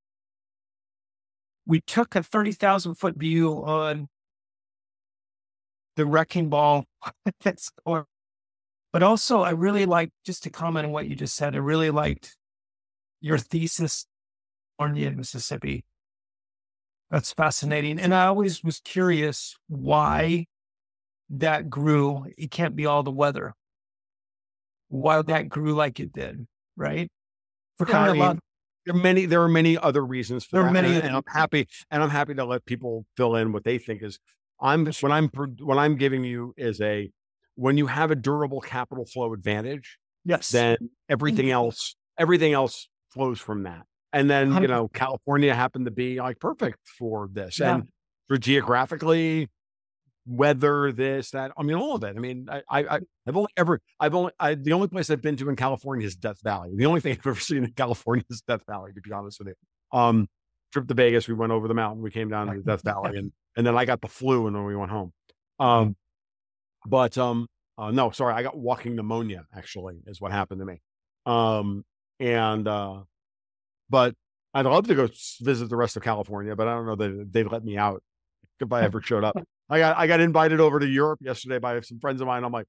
we took a thirty thousand foot view on the wrecking ball that's or but also I really liked, just to comment on what you just said, I really liked your thesis on the Mississippi. That's fascinating. And I always was curious why that grew. It can't be all the weather. Why that grew like it did, right? For kind of a lot. There are many, there are many other reasons for there that. Are many, and, and I'm happy, and I'm happy to let people fill in what they think is. I'm what I'm what I'm giving you is a when you have a durable capital flow advantage. Yes. Then everything else, everything else flows from that. And then you know, California happened to be like perfect for this, yeah. and for geographically, weather, this, that. I mean, all of it. I mean, I, I, I've only ever, I've only, I, the only place I've been to in California is Death Valley. The only thing I've ever seen in California is Death Valley, to be honest with you. Um, trip to Vegas, we went over the mountain, we came down to Death Valley, and and then I got the flu, and then we went home. Um, but um, uh, no, sorry, I got walking pneumonia. Actually, is what happened to me. Um, and uh, but I'd love to go visit the rest of California, but I don't know that they'd let me out if I ever showed up. I got I got invited over to Europe yesterday by some friends of mine. I'm like,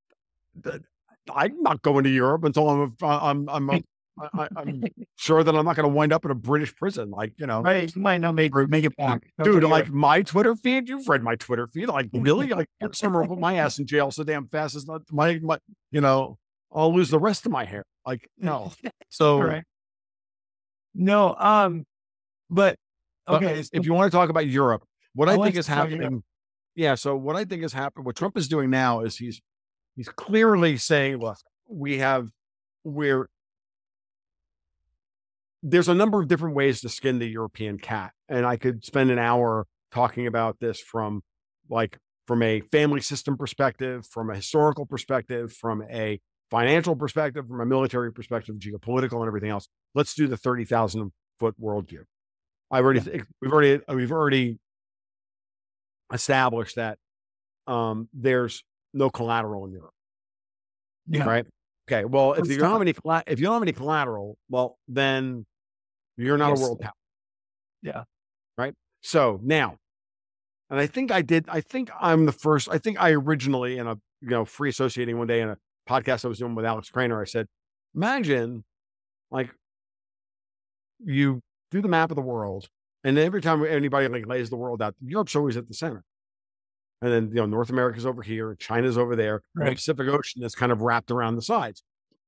I'm not going to Europe until I'm I'm I'm I'm, I'm sure that I'm not going to wind up in a British prison. Like, you know, right? You might not make make it back, dude. Like my Twitter feed, you've read my Twitter feed. Like, really? Like, someone will put my ass in jail so damn fast. It's not my my. You know, I'll lose the rest of my hair. Like, no. So, right. No, um, but okay. But if you want to talk about Europe, what I, I think is happening. Yeah. So what I think is happening, what Trump is doing now is he's, he's clearly saying, look, we have, we're, there's a number of different ways to skin the European cat. And I could spend an hour talking about this from like, from a family system perspective, from a historical perspective, from a financial perspective, from a military perspective, geopolitical and everything else. Let's do the thirty thousand foot worldview. I've already, yeah. we've already, we've already established that um, there's no collateral in Europe. Yeah. Right. Okay. Well, if you don't have any, if you don't have any collateral, well, then you're not yes. a world power. Yeah. Right. So now, and I think I did, I think I'm the first, I think I originally in a, you know, free associating one day in a podcast I was doing with Alex Craner, I said, imagine like you do the map of the world. And every time anybody like lays the world out, Europe's always at the center. And then, you know, North America's over here, China's over there, right. The Pacific Ocean is kind of wrapped around the sides.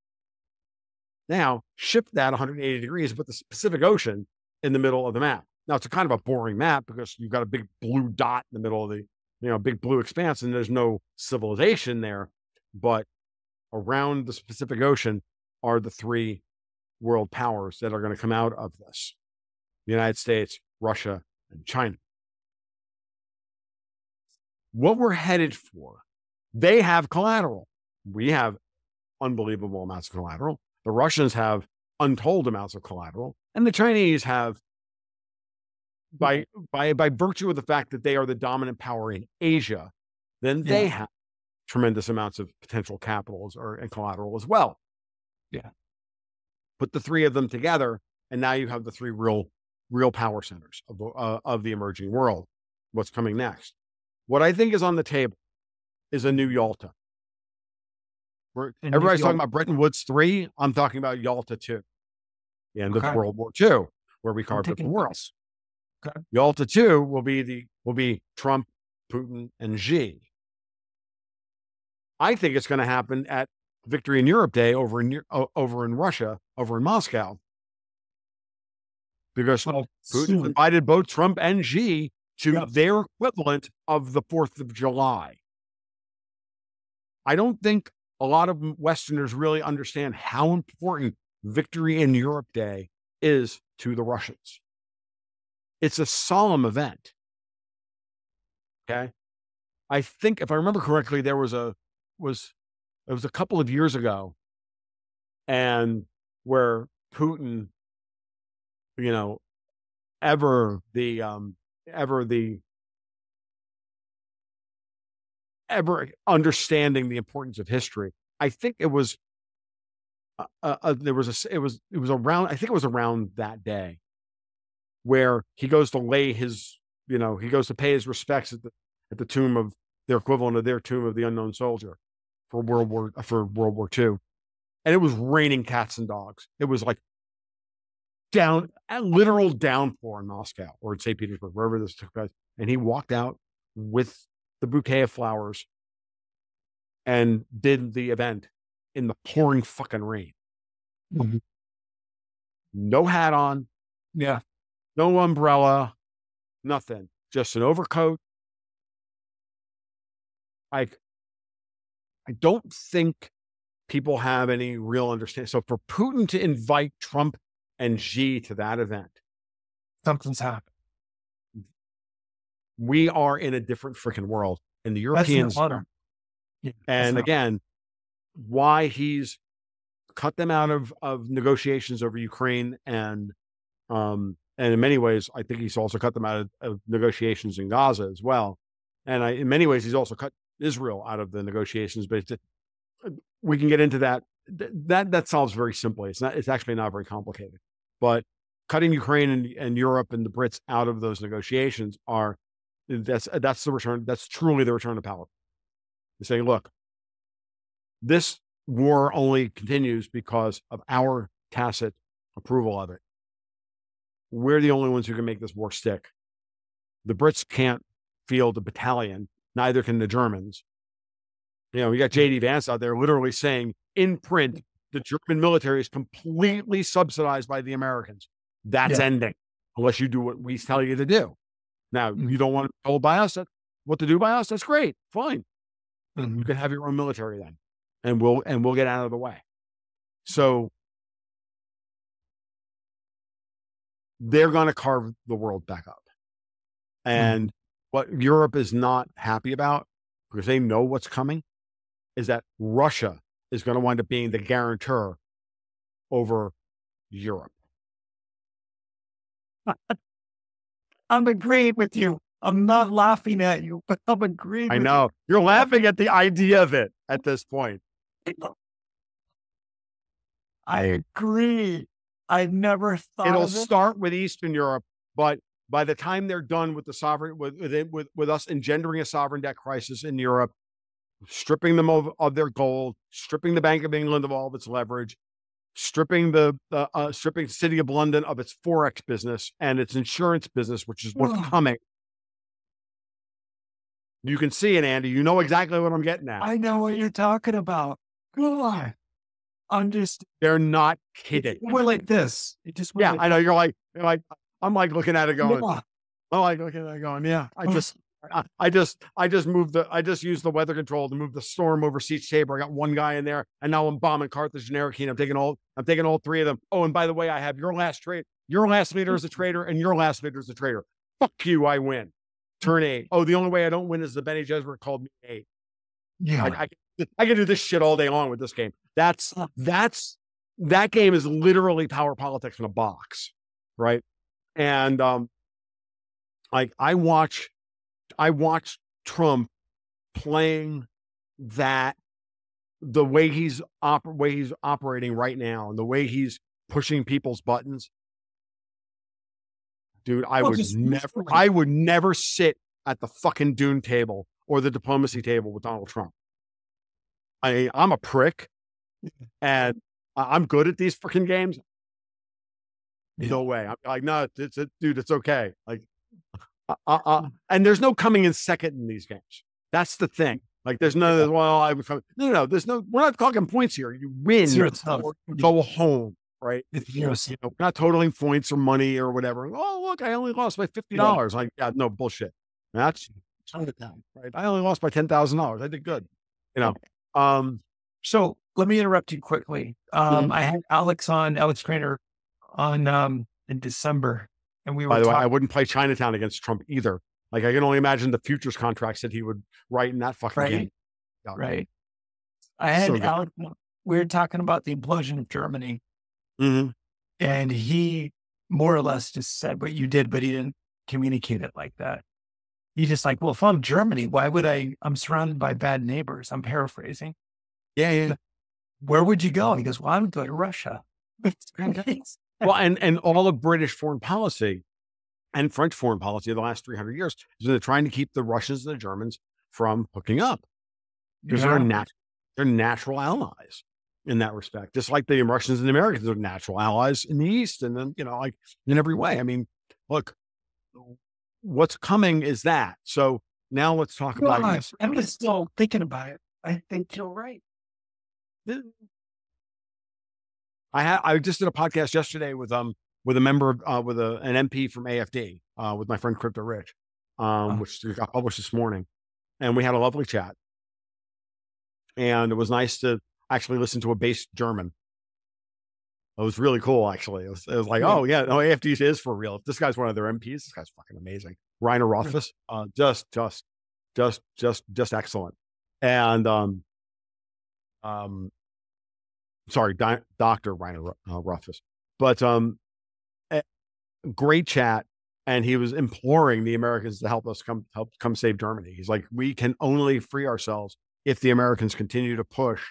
Now, shift that one hundred eighty degrees, put the Pacific Ocean in the middle of the map. Now, it's a kind of a boring map because you've got a big blue dot in the middle of the, you know, big blue expanse, and there's no civilization there. But around the Pacific Ocean are the three world powers that are going to come out of this: the United States, Russia, and China. What we're headed for, they have collateral. We have unbelievable amounts of collateral. The Russians have untold amounts of collateral. And the Chinese have, by, by, by virtue of the fact that they are the dominant power in Asia, then they yeah. have tremendous amounts of potential capitals or and collateral as well. Yeah. Put the three of them together, and now you have the three real, real power centers of the, uh, of the emerging world. What's coming next? What I think is on the table is a new Yalta. We're, everybody's talking about Bretton Woods three. I'm talking about Yalta two, the end okay. of World War Two, where we carved up the world. Okay. Yalta two will be the will be Trump, Putin, and Xi. I think it's going to happen at Victory in Europe Day over in over in Russia, over in Moscow, because well, Putin soon. invited both Trump and Xi to yep. their equivalent of the fourth of July. I don't think a lot of Westerners really understand how important Victory in Europe Day is to the Russians. It's a solemn event. Okay. I think if I remember correctly, there was a, was, it was a couple of years ago, and where Putin, you know, ever the, um, ever the ever understanding the importance of history. I think it was, uh, uh, there was a, it was, it was around, I think it was around that day where he goes to lay his, you know, he goes to pay his respects at the, at the tomb of their equivalent of their tomb of the unknown soldier for World War, for World War Two. And it was raining cats and dogs. It was like down, a literal downpour in Moscow or in Saint Petersburg, wherever this took place. And he walked out with the bouquet of flowers and did the event in the pouring fucking rain. Mm-hmm. No hat on. Yeah. No umbrella. Nothing. Just an overcoat. Like, I don't think people have any real understanding. So for Putin to invite Trump and Xi to that event, something's happened. We are in a different freaking world, and the Europeans. Yeah, and again, why he's cut them out of, of negotiations over Ukraine, and um, and in many ways, I think he's also cut them out of, of negotiations in Gaza as well. And I, in many ways, he's also cut Israel out of the negotiations. But it's, we can get into that. That that solves very simply. It's not. It's actually not very complicated. But cutting Ukraine and, and Europe and the Brits out of those negotiations are. That's that's the return. That's truly the return to power. You're saying, look, this war only continues because of our tacit approval of it. We're the only ones who can make this war stick. The Brits can't field a battalion. Neither can the Germans. You know, you got J D Vance out there literally saying in print, the German military is completely subsidized by the Americans. That's yeah. ending unless you do what we tell you to do. Now, you don't want to be told by us that, what to do by us. That's great. Fine. Mm-hmm. You can have your own military then, and we'll, and we'll get out of the way. So they're going to carve the world back up. And mm-hmm. what Europe is not happy about, because they know what's coming, is that Russia is going to wind up being the guarantor over Europe. I'm agreeing with you. I'm not laughing at you, but I'm agreeing. I with know. you. You're laughing at the idea of it at this point. I agree. I never thought It'll of it. start with Eastern Europe, but by the time they're done with the sovereign, with with, with, with us engendering a sovereign debt crisis in Europe, stripping them of, of their gold, stripping the Bank of England of all of its leverage, stripping the uh, uh, stripping the City of London of its Forex business and its insurance business, which is what's coming. You can see it, Andy. You know exactly what I'm getting at. I know what you're talking about. Go on. I'm just. They're not kidding. We're like this. It just. Yeah, like I know. You're like, you're like, I'm like looking at it going. Yeah. I'm like looking at it going. Yeah, I just. I, I just, I just moved the, I just used the weather control to move the storm over Siege Tabor. I got one guy in there, and now I'm bombing Carthage and Arakeen. I'm taking all, I'm taking all three of them. Oh, and by the way, I have your last trade. Your last leader is a traitor, and your last leader is a traitor. Fuck you, I win. Turn eight. Oh, the only way I don't win is the Bene Gesserit called me eight. Yeah, I, I, I can do this shit all day long with this game. That's that's that game is literally power politics in a box, right? And um, like I watch. I watched Trump playing that the way he's op- way he's operating right now and the way he's pushing people's buttons. Dude, I well, would never I would never sit at the fucking Dune table or the diplomacy table with Donald Trump. I I'm a prick and I'm good at these freaking games. Yeah. No way. I'm like, no, it's it, dude, it's okay. Like Uh, uh, and there's no coming in second in these games. That's the thing. Like, there's no, well, I was coming. No, no, no, there's no, we're not talking points here. You win, or go home, right? It's, you know, we're not totaling points or money or whatever. Oh, look, I only lost by fifty dollars. Yeah. Like, yeah, no bullshit. That's right. I only lost by ten thousand dollars. I did good, you know? Um, so let me interrupt you quickly. Um, mm-hmm. I had Alex on, Alex Craner on, um, in December. And we were By the talk- way, I wouldn't play Chinatown against Trump either. Like, I can only imagine the futures contracts that he would write in that fucking right. game. Yeah. Right. I had so Alex, we were talking about the implosion of Germany. Mm-hmm. And he more or less just said what you did, but he didn't communicate it like that. you just like, well, if I'm Germany, why would I, I'm surrounded by bad neighbors. I'm paraphrasing. Yeah, yeah. Where would you go? He goes, well, I would go to Russia. Well, and, and all of British foreign policy and French foreign policy of the last three hundred years is they're trying to keep the Russians and the Germans from hooking up because yeah. they're, nat- they're natural allies in that respect. Just like the Russians and the Americans are natural allies in the East. And then, you know, like in every way. I mean, look, what's coming is that. So now let's talk well, about it. I'm just still thinking about it. I think you're right. I had I just did a podcast yesterday with um with a member of uh, with a an M P from A F D uh, with my friend Crypto Rich, um, oh. which got published this morning, and we had a lovely chat. And it was nice to actually listen to a base German. It was really cool, actually. It was, it was like, yeah. oh yeah, no, A F D is for real. This guy's one of their M Ps. This guy's fucking amazing. Rainer Rothfuss, yeah. uh, just just just just just excellent. And um um. Sorry, Di- Doctor Rainer uh, Rothfuss, but um, a great chat, and he was imploring the Americans to help us come help come save Germany. He's like, we can only free ourselves if the Americans continue to push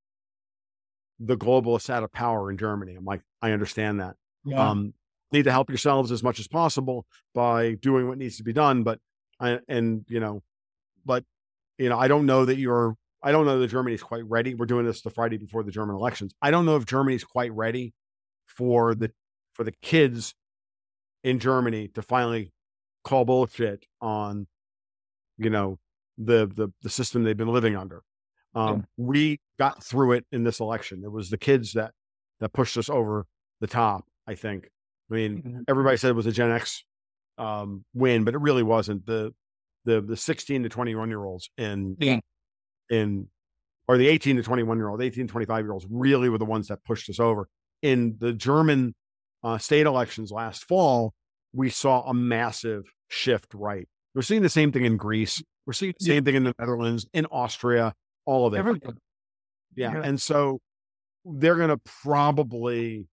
the globalists out of power in Germany. I'm like, I understand that. Yeah. Um, need to help yourselves as much as possible by doing what needs to be done, but I, and you know, but you know, I don't know that you're. I don't know that Germany's quite ready. We're doing this the Friday before the German elections. I don't know if Germany's quite ready for the for the kids in Germany to finally call bullshit on, you know, the the the system they've been living under. Um, yeah. We got through it in this election. It was the kids that that pushed us over the top, I think. I mean, mm-hmm. everybody said it was a Gen X um, win, but it really wasn't. The the the sixteen to twenty-one year olds in yeah. in or the eighteen to twenty-one year old, eighteen to twenty-five year olds really were the ones that pushed us over. In the German uh, state elections last fall, we saw a massive shift right. We're seeing the same thing in Greece. We're seeing the same thing in the Netherlands, in Austria, all of it. Everything. Yeah. yeah. And so they're going to probably,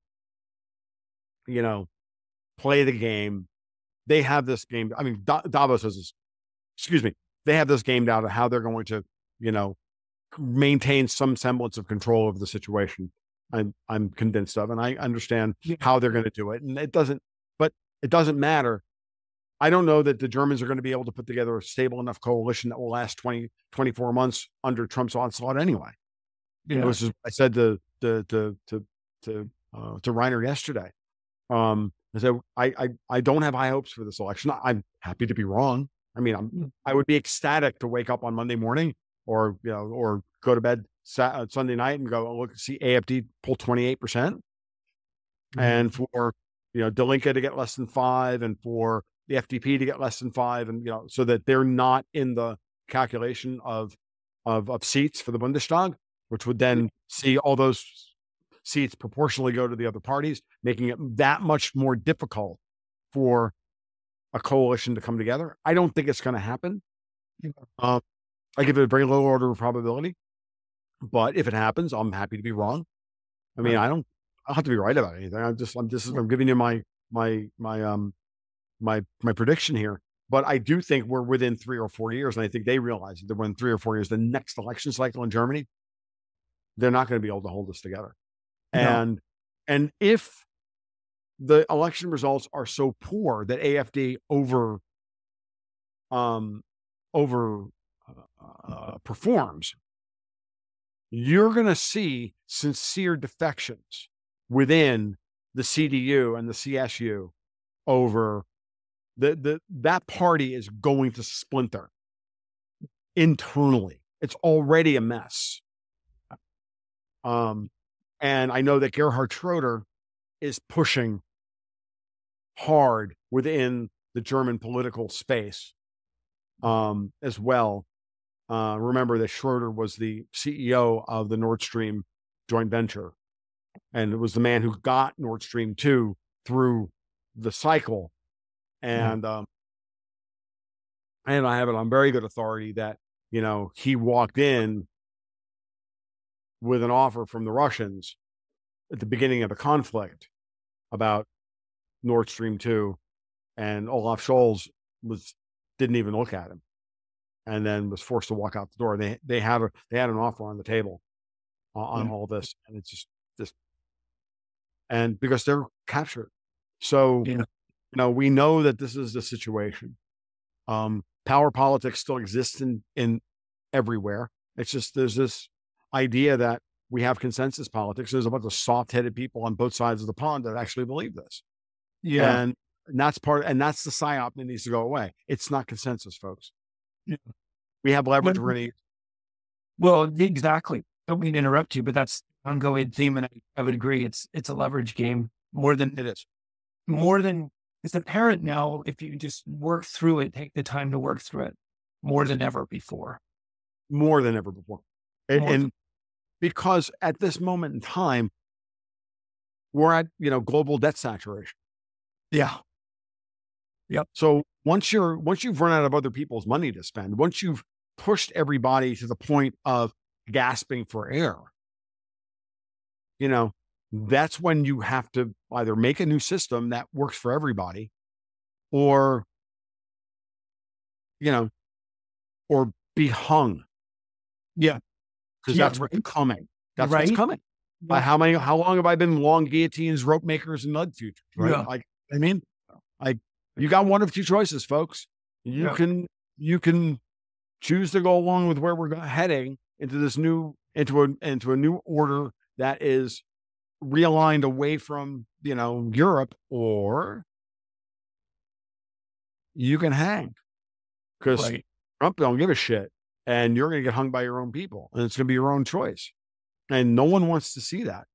you know, play the game. They have this game. I mean, Davos has this, excuse me, they have this game down to how they're going to, you know, maintain some semblance of control over the situation. I'm, I'm convinced of, and I understand yeah. how they're going to do it. And it doesn't, but it doesn't matter. I don't know that the Germans are going to be able to put together a stable enough coalition that will last twenty, twenty-four months under Trump's onslaught anyway. Yeah. It was just, I said to, to, to, to, to, uh, to Reiner yesterday. Um, I said, I, I, I don't have high hopes for this election. I'm happy to be wrong. I mean, I'm, I would be ecstatic to wake up on Monday morning or, you know, or go to bed Saturday, Sunday night and go look, see A F D pull twenty-eight percent. Mm-hmm. And for, you know, Delinka to get less than five and for the F D P to get less than five, and, you know, so that they're not in the calculation of, of, of seats for the Bundestag, which would then see all those seats proportionally go to the other parties, making it that much more difficult for a coalition to come together. I don't think it's going to happen. Um, I give it a very low order of probability, but if it happens, I'm happy to be wrong. I mean, right. I don't, I don't have to be right about anything. I'm just, I'm just, I'm giving you my, my, my, um, my, my prediction here. But I do think we're within three or four years, and I think they realize that within three or four years, the next election cycle in Germany, they're not going to be able to hold us together. No. And, and if the election results are so poor that A F D over, um, over uh, performs, you're going to see sincere defections within the C D U and the C S U over the, the, that party is going to splinter internally. It's already a mess. Um, and I know that Gerhard Schroeder is pushing hard within the German political space um, as well. Uh, remember that Schroeder was the C E O of the Nord Stream joint venture, and it was the man who got Nord Stream two through the cycle. And, um, and I have it on very good authority that, you know, he walked in with an offer from the Russians at the beginning of the conflict about Nord Stream two, and Olaf Scholz was didn't even look at him, and then was forced to walk out the door. They they had a they had an offer on the table uh, on Yeah. all this, and it's just just and because they're captured. So Yeah. you know, we know that this is the situation. Um, power politics still exists in in everywhere. It's just there's this idea that we have consensus politics. There's a bunch of soft-headed people on both sides of the pond that actually believe this. Yeah. And, and that's part, and that's the psyop that needs to go away. It's not consensus, folks. Yeah. We have leverage. Well, We're going to, well, exactly. Don't mean to interrupt you, but that's an ongoing theme. And I, I would agree. It's, it's a leverage game more than it is. more than it's apparent now. If you just work through it, take the time to work through it more than ever before. More than ever before. And, More and because at this moment in time, we're at, you know, global debt saturation. Yeah. Yep. So once you're, once you've run out of other people's money to spend, once you've pushed everybody to the point of gasping for air, you know, that's when you have to either make a new system that works for everybody or, you know, or be hung. Yeah. Because Yeah, that's what's coming. That's right. what's coming. Yeah. Uh, how many, how long have I been long guillotines, rope makers, and mud futures? Right? Yeah. Like, I mean, like you got one of two choices, folks. You Yeah. can, you can choose to go along with where we're go- heading into this new, into a, into a new order that is realigned away from, you know, Europe, or you can hang because Right. Trump don't give a shit, and you're going to get hung by your own people, and it's going to be your own choice. And no one wants to see that,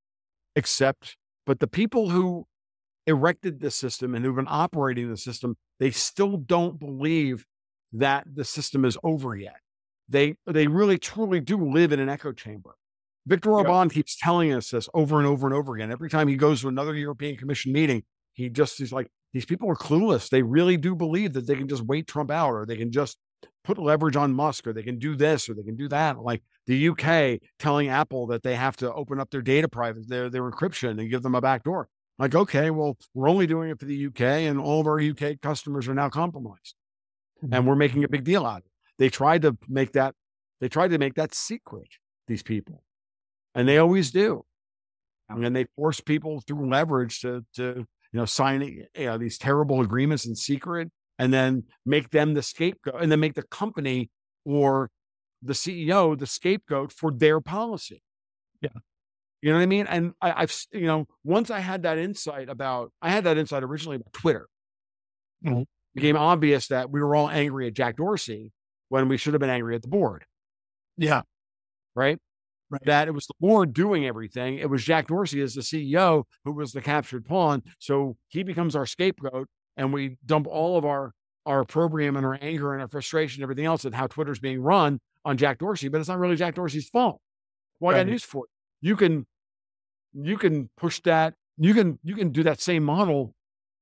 except, but the people who erected this system and who've been operating the system, they still don't believe that the system is over yet. They, they really truly do live in an echo chamber. Viktor Yeah. Orban keeps telling us this over and over and over again. Every time he goes to another European Commission meeting, he just is like, these people are clueless. They really do believe that they can just wait Trump out, or they can just put leverage on Musk, or they can do this, or they can do that. Like the U K telling Apple that they have to open up their data private, their, their encryption, and give them a backdoor. Like, okay, well, we're only doing it for the U K, and all of our U K customers are now compromised. Mm-hmm. And we're making a big deal out of it. They tried to make that, they tried to make that secret, these people. And they always do. And then they force people through leverage to, to, you know, sign, you know, these terrible agreements in secret, and then make them the scapegoat, and then make the company or the C E O the scapegoat for their policy. Yeah. You know what I mean? And I, I've, you know, once I had that insight about, I had that insight originally about Twitter. Mm-hmm. It became obvious that we were all angry at Jack Dorsey when we should have been angry at the board. Yeah. Right. Right. That it was the board doing everything. It was Jack Dorsey as the C E O who was the captured pawn. So he becomes our scapegoat, and we dump all of our, our opprobrium and our anger and our frustration and everything else at how Twitter's being run on Jack Dorsey, but it's not really Jack Dorsey's fault. Well, I got news for you. You can, you can push that. You can, you can do that same model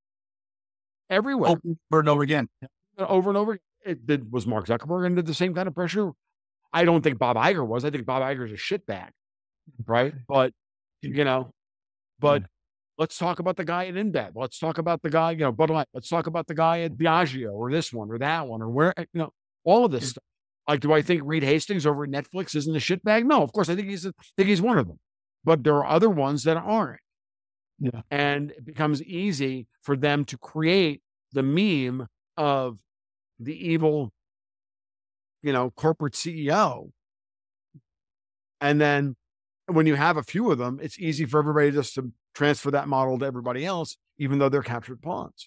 everywhere. Over and over again. Over and over. It did, was Mark Zuckerberg under the same kind of pressure? I don't think Bob Iger was. I think Bob Iger's a shitbag, right? But, you know, but yeah. Let's talk about the guy at InBev. Let's talk about the guy, you know, Bud Light. Let's talk about the guy at Diageo, or this one or that one, or where, you know, all of this stuff. Like, do I think Reed Hastings over at Netflix isn't a shitbag? No, of course. I think he's, a, think he's one of them, but there are other ones that aren't. Yeah. And it becomes easy for them to create the meme of the evil, you know, corporate C E O. And then when you have a few of them, it's easy for everybody just to transfer that model to everybody else, even though they're captured pawns.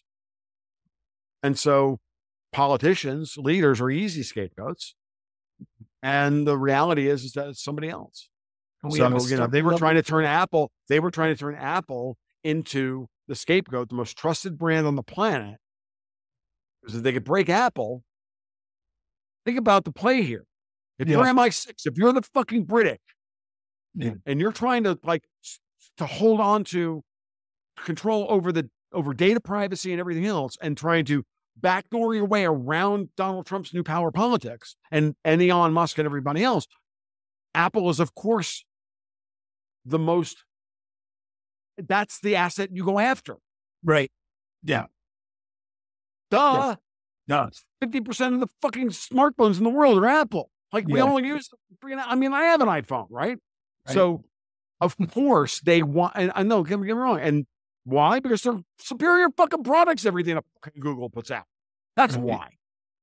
And so politicians, leaders are easy scapegoats. And the reality is, is that it's somebody else. We so, you know, they were trying to turn Apple, they were trying to turn Apple into the scapegoat, the most trusted brand on the planet. Because if they could break Apple, think about the play here. If yeah. you're M I six, if you're the fucking British, yeah. and you're trying to like to hold on to control over the over data privacy and everything else, and trying to backdoor your way around Donald Trump's new power politics and, and Elon Musk and everybody else, Apple is, of course, the most, that's the asset you go after. Right. Yeah. Duh. No, fifty percent of the fucking smartphones in the world are Apple. Like we Yeah. only use, I mean, I have an iPhone, right? Right. So of course they want, and I know, get me wrong. And why? Because they're superior fucking products, everything that fucking Google puts out. That's Right. why.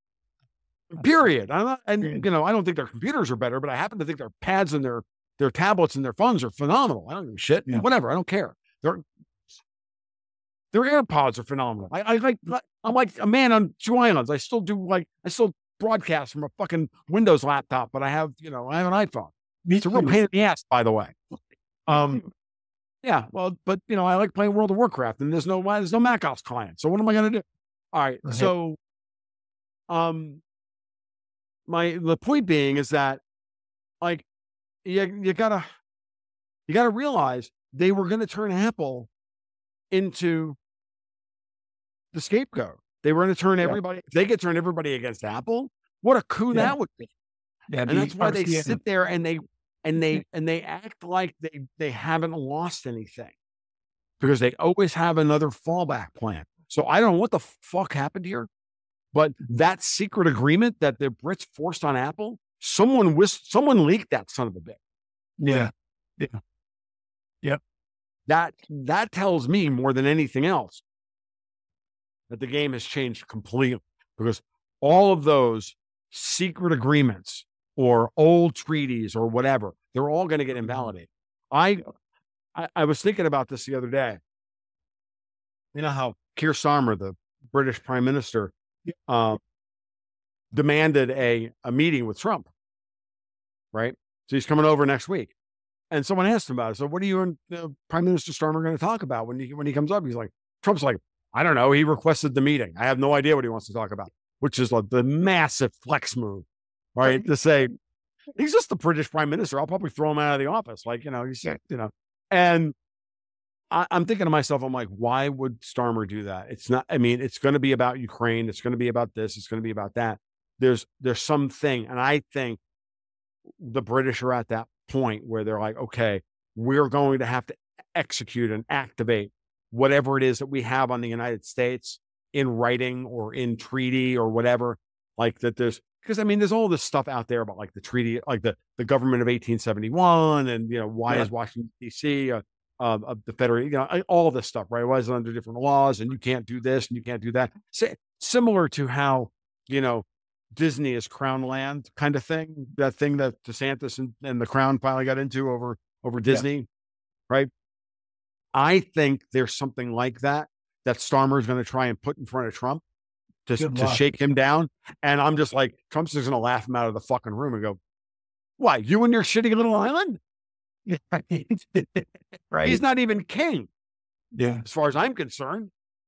Period. I'm not, and Period. you know, I don't think their computers are better, but I happen to think their pads and their their tablets and their phones are phenomenal. I don't give a shit. Yeah. Whatever. I don't care. Their their AirPods are phenomenal. I, I like. I'm like a man on two islands. I still do like. I still broadcast from a fucking Windows laptop, but I have you know I have an iPhone. Me It's a real too. pain in the ass, by the way. Um, yeah. Well, but you know, I like playing World of Warcraft, and there's no there's no Mac O S client. So what am I going to do? All right. Right. So, um. My the point being is that, like, you you gotta you gotta realize they were going to turn Apple into the scapegoat. They were going to turn Yeah. everybody. If they could turn everybody against Apple, what a coup Yeah. that would be. Yeah, And the that's why they R C A. sit there and they and they and they act like they they haven't lost anything because they always have another fallback plan. So I don't know what the fuck happened here. But that secret agreement that the Brits forced on Apple, someone whis- someone leaked that son of a bitch. Yeah. Yeah. Yep. That that tells me more than anything else that the game has changed completely because all of those secret agreements or old treaties or whatever, they're all going to get invalidated. I, I I was thinking about this the other day. You know how Keir Starmer, the British Prime Minister, uh, demanded a, a meeting with Trump, right? So he's coming over next week. And someone asked him about it. So what are you and uh, Prime Minister Starmer going to talk about when he, when he comes up? He's like, Trump's like, I don't know. He requested the meeting. I have no idea what he wants to talk about, which is like the massive flex move, right? To say, he's just the British Prime Minister. I'll probably throw him out of the office. Like, you know, he's, you know, and I, I'm thinking to myself, I'm like, why would Starmer do that? It's not, I mean, it's going to be about Ukraine. It's going to be about this. It's going to be about that. There's, there's something. And I think the British are at that point where they're like, okay, we're going to have to execute and activate whatever it is that we have on the United States in writing or in treaty or whatever, like that there's, because I mean, there's all this stuff out there about like the treaty, like the, the government of eighteen seventy-one and, you know, why Yeah. is Washington, D C, uh, uh, of the federal, you know, all this stuff, right? Why is it under different laws and you can't do this and you can't do that? So, similar to how, you know, Disney is Crown Land kind of thing, that thing that DeSantis and, and the Crown finally got into over, over Disney, yeah. Right? I think there's something like that, that Starmer is going to try and put in front of Trump to, to shake him down. And I'm just like, Trump's just going to laugh him out of the fucking room and go, why, you and your shitty little island? Right. He's not even king. Yeah. As far as I'm concerned.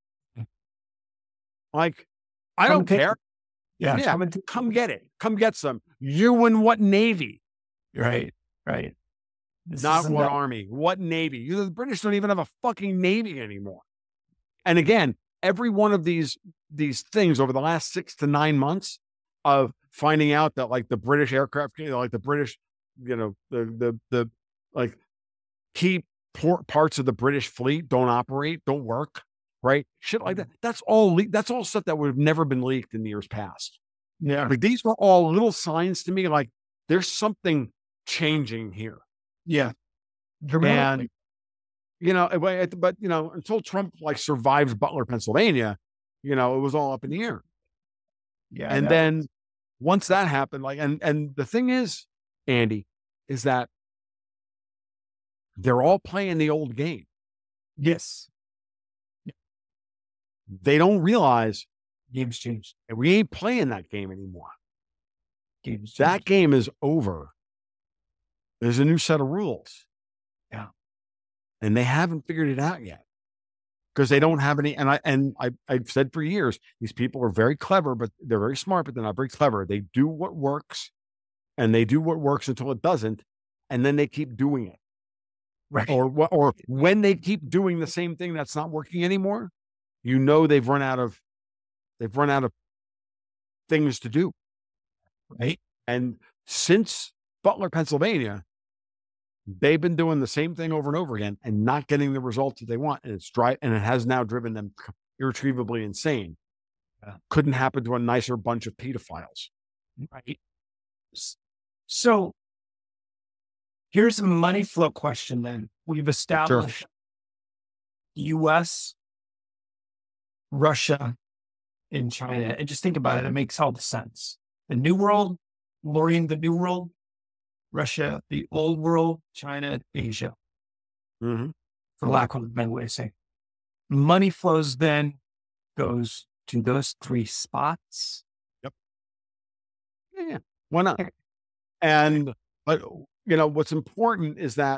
Like, I come don't take, care. Yeah. yeah. Come, come get it. Come get some. You and what Navy? Right. Right. This not what that. Army. What Navy? You, the British don't even have a fucking Navy anymore. And again, every one of these, these things over the last six to nine months of finding out that like the British aircraft, you know, like the British, you know, the, the, the, like key port parts of the British fleet don't operate, don't work, right? Shit like that. That's all, le- that's all stuff that would have never been leaked in the years past. Yeah. Like these were all little signs to me, like there's something changing here. Yeah. And, you know, but, you know, until Trump like survives Butler, Pennsylvania, you know, it was all up in the air. Yeah. And then was... once that happened, like, and, and the thing is, Andy, is that they're all playing the old game. Yes. They don't realize games changed. And we ain't playing that game anymore. Games that changed. game is over. There's a new set of rules. Yeah. And they haven't figured it out yet. Because they don't have any, and I and I I've said for years, these people are very clever, but they're very smart, but they're not very clever. They do what works, and they do what works until it doesn't, and then they keep doing it. Right. Or or when they keep doing the same thing that's not working anymore, you know they've run out of they've run out of things to do. Right. And since Butler, Pennsylvania, they've been doing the same thing over and over again and not getting the results that they want. And it's dry, and it has now driven them irretrievably insane. couldn't happen to a nicer bunch of pedophiles. Right. So here's a money flow question then. We've established sure. U S, Russia, and China. And just think about it. It makes all the sense. The New World, Lorien, the New World, Russia, the Old World, China, Asia. Mm-hmm. For lack of a better way to say. Money flows then goes to those three spots. Yep. Yeah. Why not? And, but, you know, what's important is that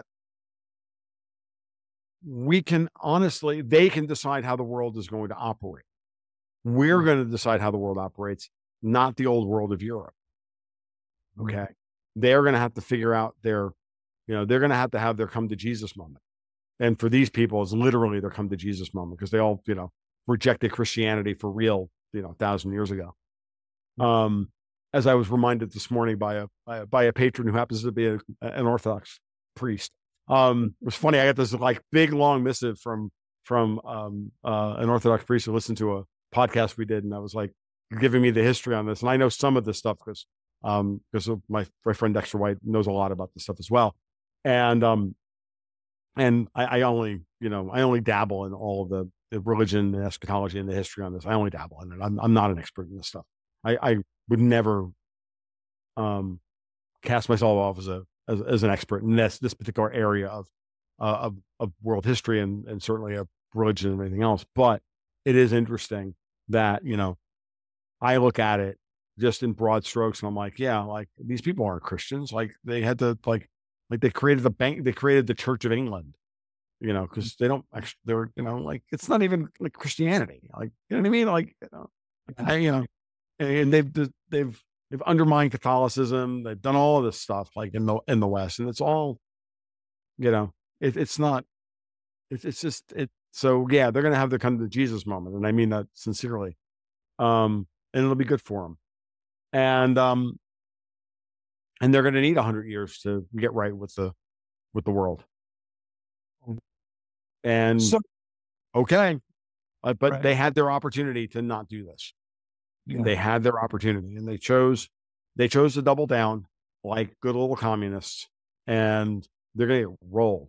we can honestly, they can decide how the world is going to operate. We're going to decide how the world operates, not the old world of Europe. Okay. They're going to have to figure out their, you know, they're going to have to have their come to Jesus moment. And for these people, it's literally their come to Jesus moment because they all, you know, rejected Christianity for real, you know, a thousand years ago. Um, as I was reminded this morning by a, by a, by a patron who happens to be a, an Orthodox priest. Um, it was funny. I got this like big, long missive from, from, um, uh, an Orthodox priest who listened to a podcast we did. And I was like, giving me the history on this. And I know some of this stuff because, um, because of my, my friend Dexter White knows a lot about this stuff as well. And, um, and I, I only, you know, I only dabble in all of the, the religion, the eschatology, and the history on this. I only dabble in it. I'm, I'm not an expert in this stuff. I, I would never, um, cast myself off as a, as, as an expert in this, this particular area of, uh, of, of world history and, and certainly of religion and everything else. But it is interesting that, you know, I look at it just in broad strokes and I'm like, yeah, like these people aren't Christians. Like they had to like, like they created the bank, they created the Church of England, you know, cause they don't actually, they were, you know, like, it's not even like Christianity. Like, you know what I mean? Like, you know, I, you know, and they've, they've, they've undermined Catholicism. They've done all of this stuff like in the, in the West, and it's all, you know, it, it's not, it's, it's just, it. So yeah, they're going to have their come to Jesus moment. And I mean that sincerely. Um, and it'll be good for them. And, um, and they're going to need a hundred years to get right with the, with the world. And so, okay. Uh, but right. They had their opportunity to not do this. Yeah. They had their opportunity and they chose, they chose to double down like good little communists, and they're going to get rolled.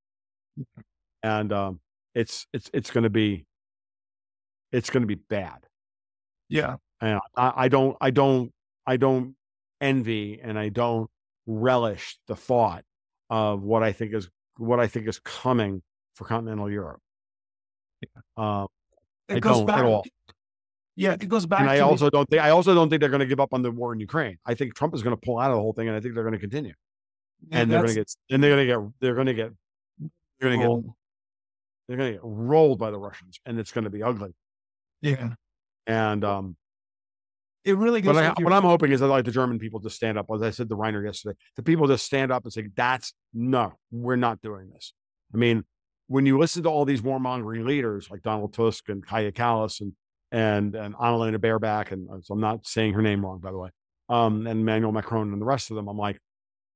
And, um, it's, it's, it's going to be, it's going to be bad. Yeah. And I, I don't, I don't, I don't envy and I don't relish the thought of what I think is, what I think is coming for continental Europe. Yeah. Uh, it I goes don't back. at all. Yeah, it goes back. And I to also the, don't think, I also don't think they're going to give up on the war in Ukraine. I think Trump is going to pull out of the whole thing, and I think they're going to continue. Yeah, and they're going to get, and they're going to get, they're going to get, they're going to get, they're going to get rolled by the Russians, and it's going to be ugly. Yeah. And, um, it really goes. But I, what I'm hoping is that like the German people just stand up, as I said to Reiner yesterday, the people just stand up and say, that's no, we're not doing this. I mean, when you listen to all these warmongering leaders like Donald Tusk and Kaja Kallas and, and, and Annalena Baerbock, and so I'm not saying her name wrong, by the way, um, and Emmanuel Macron and the rest of them, I'm like,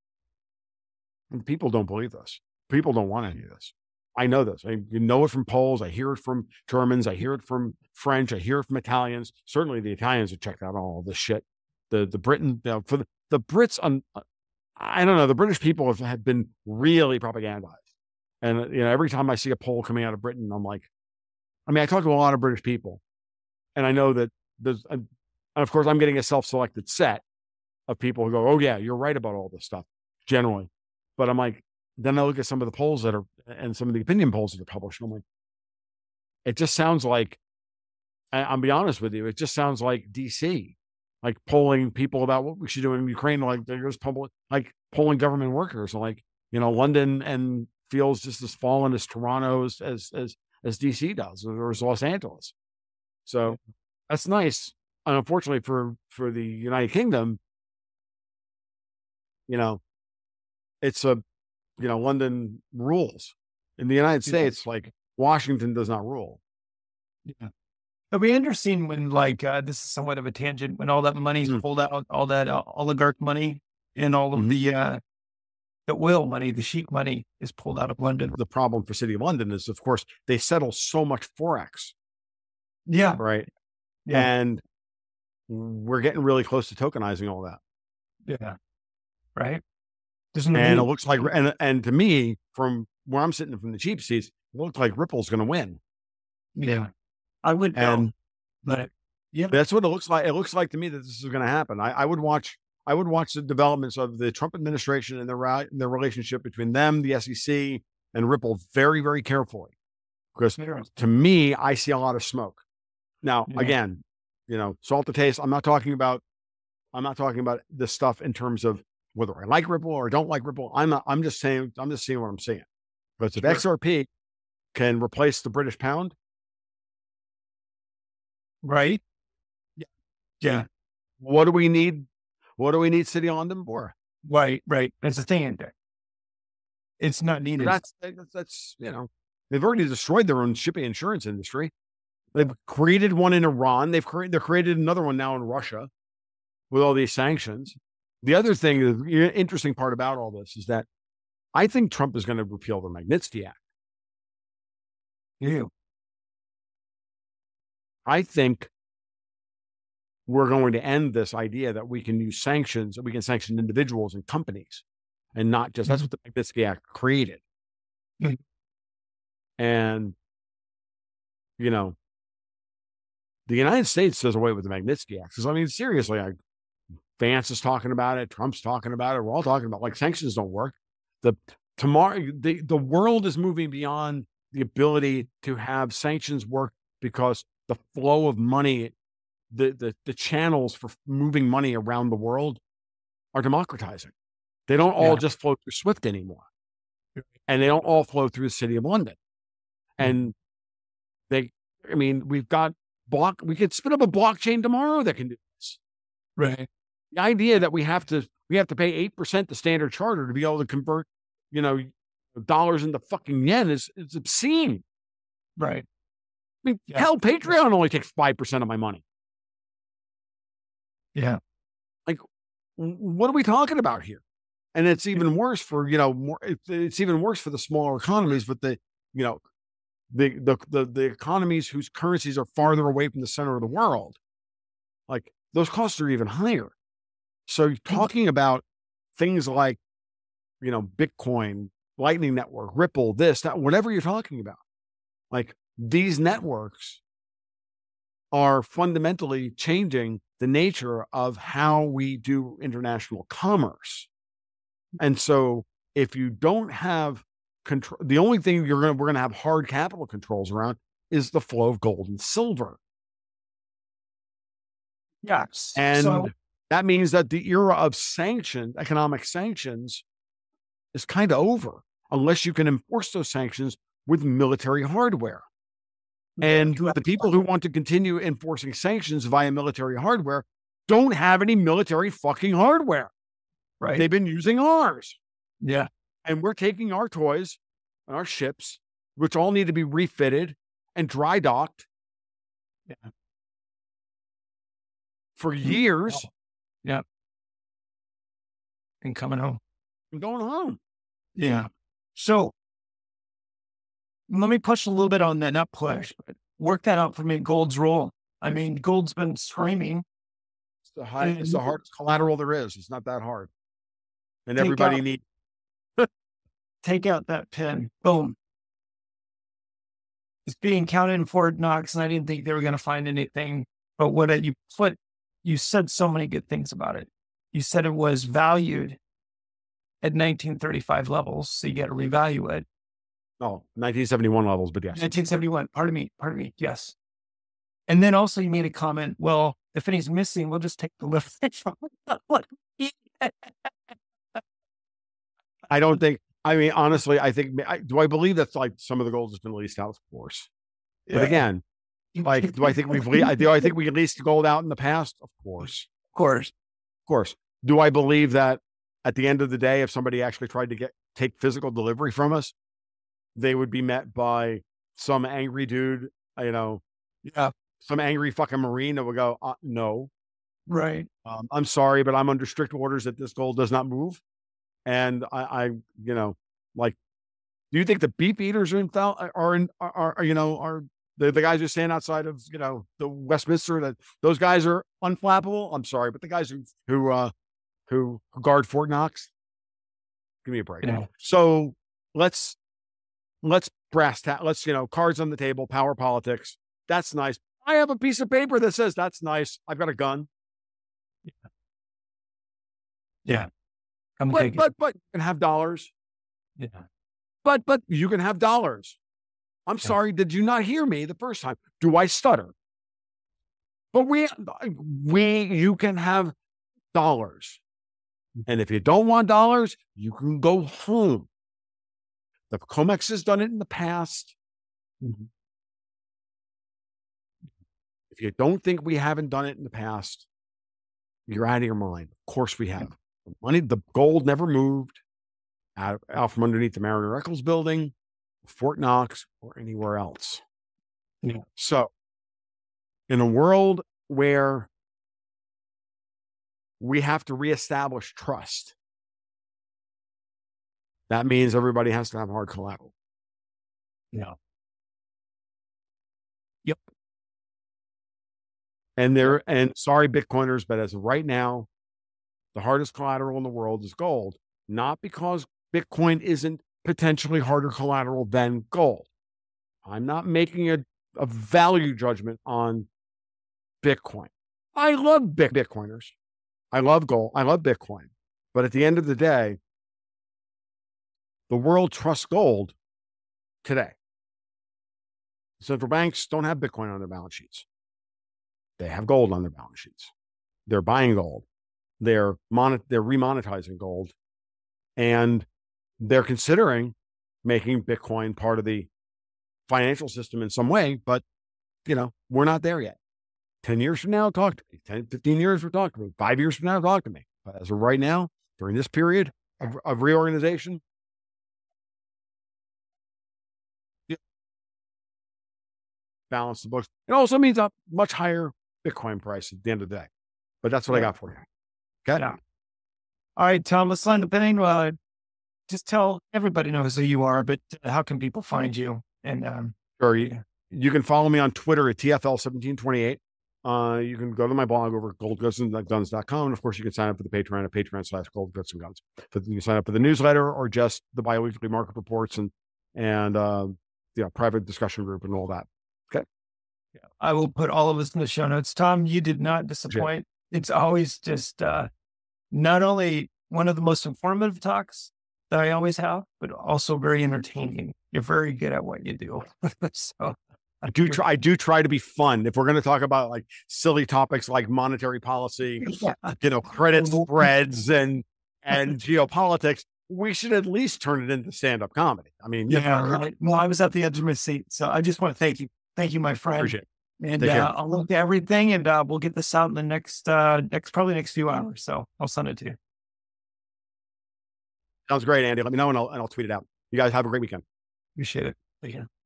people don't believe this. People don't want any of this. I know this. I you know it from Poles. I hear it from Germans. I hear it from French. I hear it from Italians. Certainly the Italians have checked out all this shit. The the Britain, you know, for the, the Brits, um, I don't know, the British people have, have been really propagandized. And, you know, every time I see a poll coming out of Britain, I'm like, I mean, I talk to a lot of British people, and I know that there's, and of course, I'm getting a self-selected set of people who go, oh yeah, you're right about all this stuff generally. But I'm like, then I look at some of the polls that are, and some of the opinion polls that are published, and I'm like, it just sounds like, I, I'll be honest with you, it just sounds like D C, like polling people about what we should do in Ukraine, like there's public, like polling government workers, like, you know, London and feels just as fallen as Toronto as, as, as, as D C does, or as Los Angeles. So that's nice. And unfortunately for, for the United Kingdom, you know, it's a, you know, London rules. In the United States, like Washington does not rule. Yeah. It'll be interesting when, like, uh, this is somewhat of a tangent, when all that money's mm. pulled out, all that uh, oligarch money and all of mm-hmm. the, uh, the oil money, the sheik money is pulled out of London. The problem for City of London is, of course, they settle so much Forex. Yeah. Right. Yeah. And we're getting really close to tokenizing all that. Yeah. Right. Doesn't and mean- it looks like, and, and to me, from where I'm sitting from the cheap seats, it looks like Ripple's going to win. Yeah. I would and know, but yeah, that's what it looks like. It looks like to me that this is going to happen. I, I would watch, I would watch the developments of the Trump administration and their, their relationship between them, the S E C, and Ripple very, very carefully. Because to me, I see a lot of smoke. Now, yeah. again, you know, salt to taste. I'm not talking about, I'm not talking about this stuff in terms of whether I like Ripple or don't like Ripple. I'm not, I'm just saying, I'm just seeing what I'm seeing. But if sure. X R P can replace the British pound, right? Yeah. Yeah. What do we need? What do we need City London for? Right, right. That's the thing. It's not needed. That's, that's, that's, you know, they've already destroyed their own shipping insurance industry. They've created one in Iran. They've created, they created another one now in Russia with all these sanctions. The other thing, the interesting part about all this is that I think Trump is going to repeal the Magnitsky Act. Yeah. I think we're going to end this idea that we can use sanctions, that we can sanction individuals and companies and not just, that's what the Magnitsky Act created. Mm-hmm. And, you know, the United States does away with the Magnitsky Act. Because, I mean, seriously, I, Vance is talking about it. Trump's talking about it. We're all talking about, like, sanctions don't work. The tomorrow, the, the world is moving beyond the ability to have sanctions work because the flow of money, the, the, the channels for moving money around the world are democratizing. They don't all yeah. just flow through SWIFT anymore. And they don't all flow through the City of London. And they, I mean, we've got block, we could spin up a blockchain tomorrow that can do this. Right. The idea that we have to, we have to pay eight percent to Standard Charter to be able to convert, you know, dollars into fucking yen is, is obscene. Right. I mean, yeah. hell, Patreon only takes five percent of my money. Yeah. Like, what are we talking about here? And it's even worse for, you know, more, it's, it's even worse for the smaller economies, but the, you know, the, the, the, the economies whose currencies are farther away from the center of the world, like those costs are even higher. So you're talking about things like, you know, Bitcoin, Lightning Network, Ripple, this, that, whatever you're talking about, like these networks are fundamentally changing the nature of how we do international commerce. And so if you don't have control, the only thing you're going to, we're going to have hard capital controls around is the flow of gold and silver. Yes. And so, that means that the era of sanctions, economic sanctions, is kind of over unless you can enforce those sanctions with military hardware. And the people who want to continue enforcing sanctions via military hardware don't have any military fucking hardware. Right. They've been using ours. Yeah. And we're taking our toys and our ships, which all need to be refitted and dry docked. Yeah. For years. Oh. Yeah. And coming home. And going home. Yeah. So let me push a little bit on that, not push, but work that out for me. Gold's role. I mean, gold's been screaming. It's the high, it's the hardest collateral there is. It's not that hard. And everybody needs. Take out that pin. Boom. It's being counted in Fort Knox, and I didn't think they were going to find anything. But what you put, you said so many good things about it. You said it was valued at nineteen thirty-five levels, so you got to revalue it. No, nineteen seventy-one levels, but yes. nineteen seventy-one. Pardon me. Pardon me. Yes. And then also you made a comment, well, if anything's missing, we'll just take the lift from it. I don't think, I mean, honestly, I think, I, do I believe that's like some of the gold has been leased out? Of course. Yeah. But again, like, do I think we've, le- do I think we leased gold out in the past? Of course. Of course. Of course. Do I believe that at the end of the day, if somebody actually tried to get, take physical delivery from us, they would be met by some angry dude, you know, yeah, some angry fucking Marine that would go, uh, no. Right. Um, I'm sorry, but I'm under strict orders that this gold does not move. And I, I, you know, like, do you think the beef eaters are in, are in, are, are you know, are the, the guys who stand outside of, you know, the Westminster, that those guys are unflappable. I'm sorry, but the guys who, who, uh, who guard Fort Knox, give me a break. Yeah. So let's, let's brass ta- let's, you know, cards on the table, power politics. That's nice. I have a piece of paper that says that's nice. I've got a gun. Yeah. Yeah. Come but, take but, it. but you can have dollars. Yeah. But, but you can have dollars. I'm Yeah. sorry. Did you not hear me the first time? Do I stutter? But we, we, you can have dollars. And if you don't want dollars, you can go home. The COMEX has done it in the past. Mm-hmm. If you don't think we haven't done it in the past, you're out of your mind. Of course we have. The money, the gold never moved out, out from underneath the Mariner Eccles building, Fort Knox, or anywhere else. Yeah. So in a world where we have to reestablish trust, that means everybody has to have hard collateral. Yeah. Yep. And there, and sorry, Bitcoiners, but as of right now, the hardest collateral in the world is gold. Not because Bitcoin isn't potentially harder collateral than gold. I'm not making a, a value judgment on Bitcoin. I love Bitcoiners. I love gold. I love Bitcoin. But at the end of the day, the world trusts gold today. Central banks don't have Bitcoin on their balance sheets. They have gold on their balance sheets. They're buying gold. They're mon- they're remonetizing gold. And they're considering making Bitcoin part of the financial system in some way. But, you know, we're not there yet. ten years from now, talk to me. ten, fifteen years, we'll talk to me. Five years from now, talk to me. But as of right now, during this period of, of reorganization, yeah, balance the books. It also means a much higher Bitcoin price at the end of the day. But that's what yeah. I got for you. Okay. Yeah. All right, Tom, let's land the plane. Uh, just tell everybody knows who you are, but how can people find you? And um, sure, you, you can follow me on Twitter at T F L seventeen twenty-eight. Uh, you can go to my blog over at gold guns and guns dot com. And of course, you can sign up for the Patreon at Patreon slash gold guns and guns. So you can sign up for the newsletter or just the biweekly market reports and, and, uh, yeah, private discussion group and all that. Okay. Yeah. I will put all of this in the show notes. Tom, you did not disappoint. Yeah. It's always just, uh, not only one of the most informative talks that I always have, but also very entertaining. You're very good at what you do. So I do try, I do try to be fun. If we're going to talk about like silly topics like monetary policy, yeah. you know, credit spreads and, and geopolitics, we should at least turn it into stand-up comedy. I mean, yeah, right. Well, I was at the edge of my seat. So I just want to thank you. Thank you, my friend. Appreciate it. And uh, I'll look at everything and uh, we'll get this out in the next, uh, next, probably next few hours. So I'll send it to you. Sounds great, Andy. Let me know and I'll, and I'll tweet it out. You guys have a great weekend. Appreciate it. Thank you.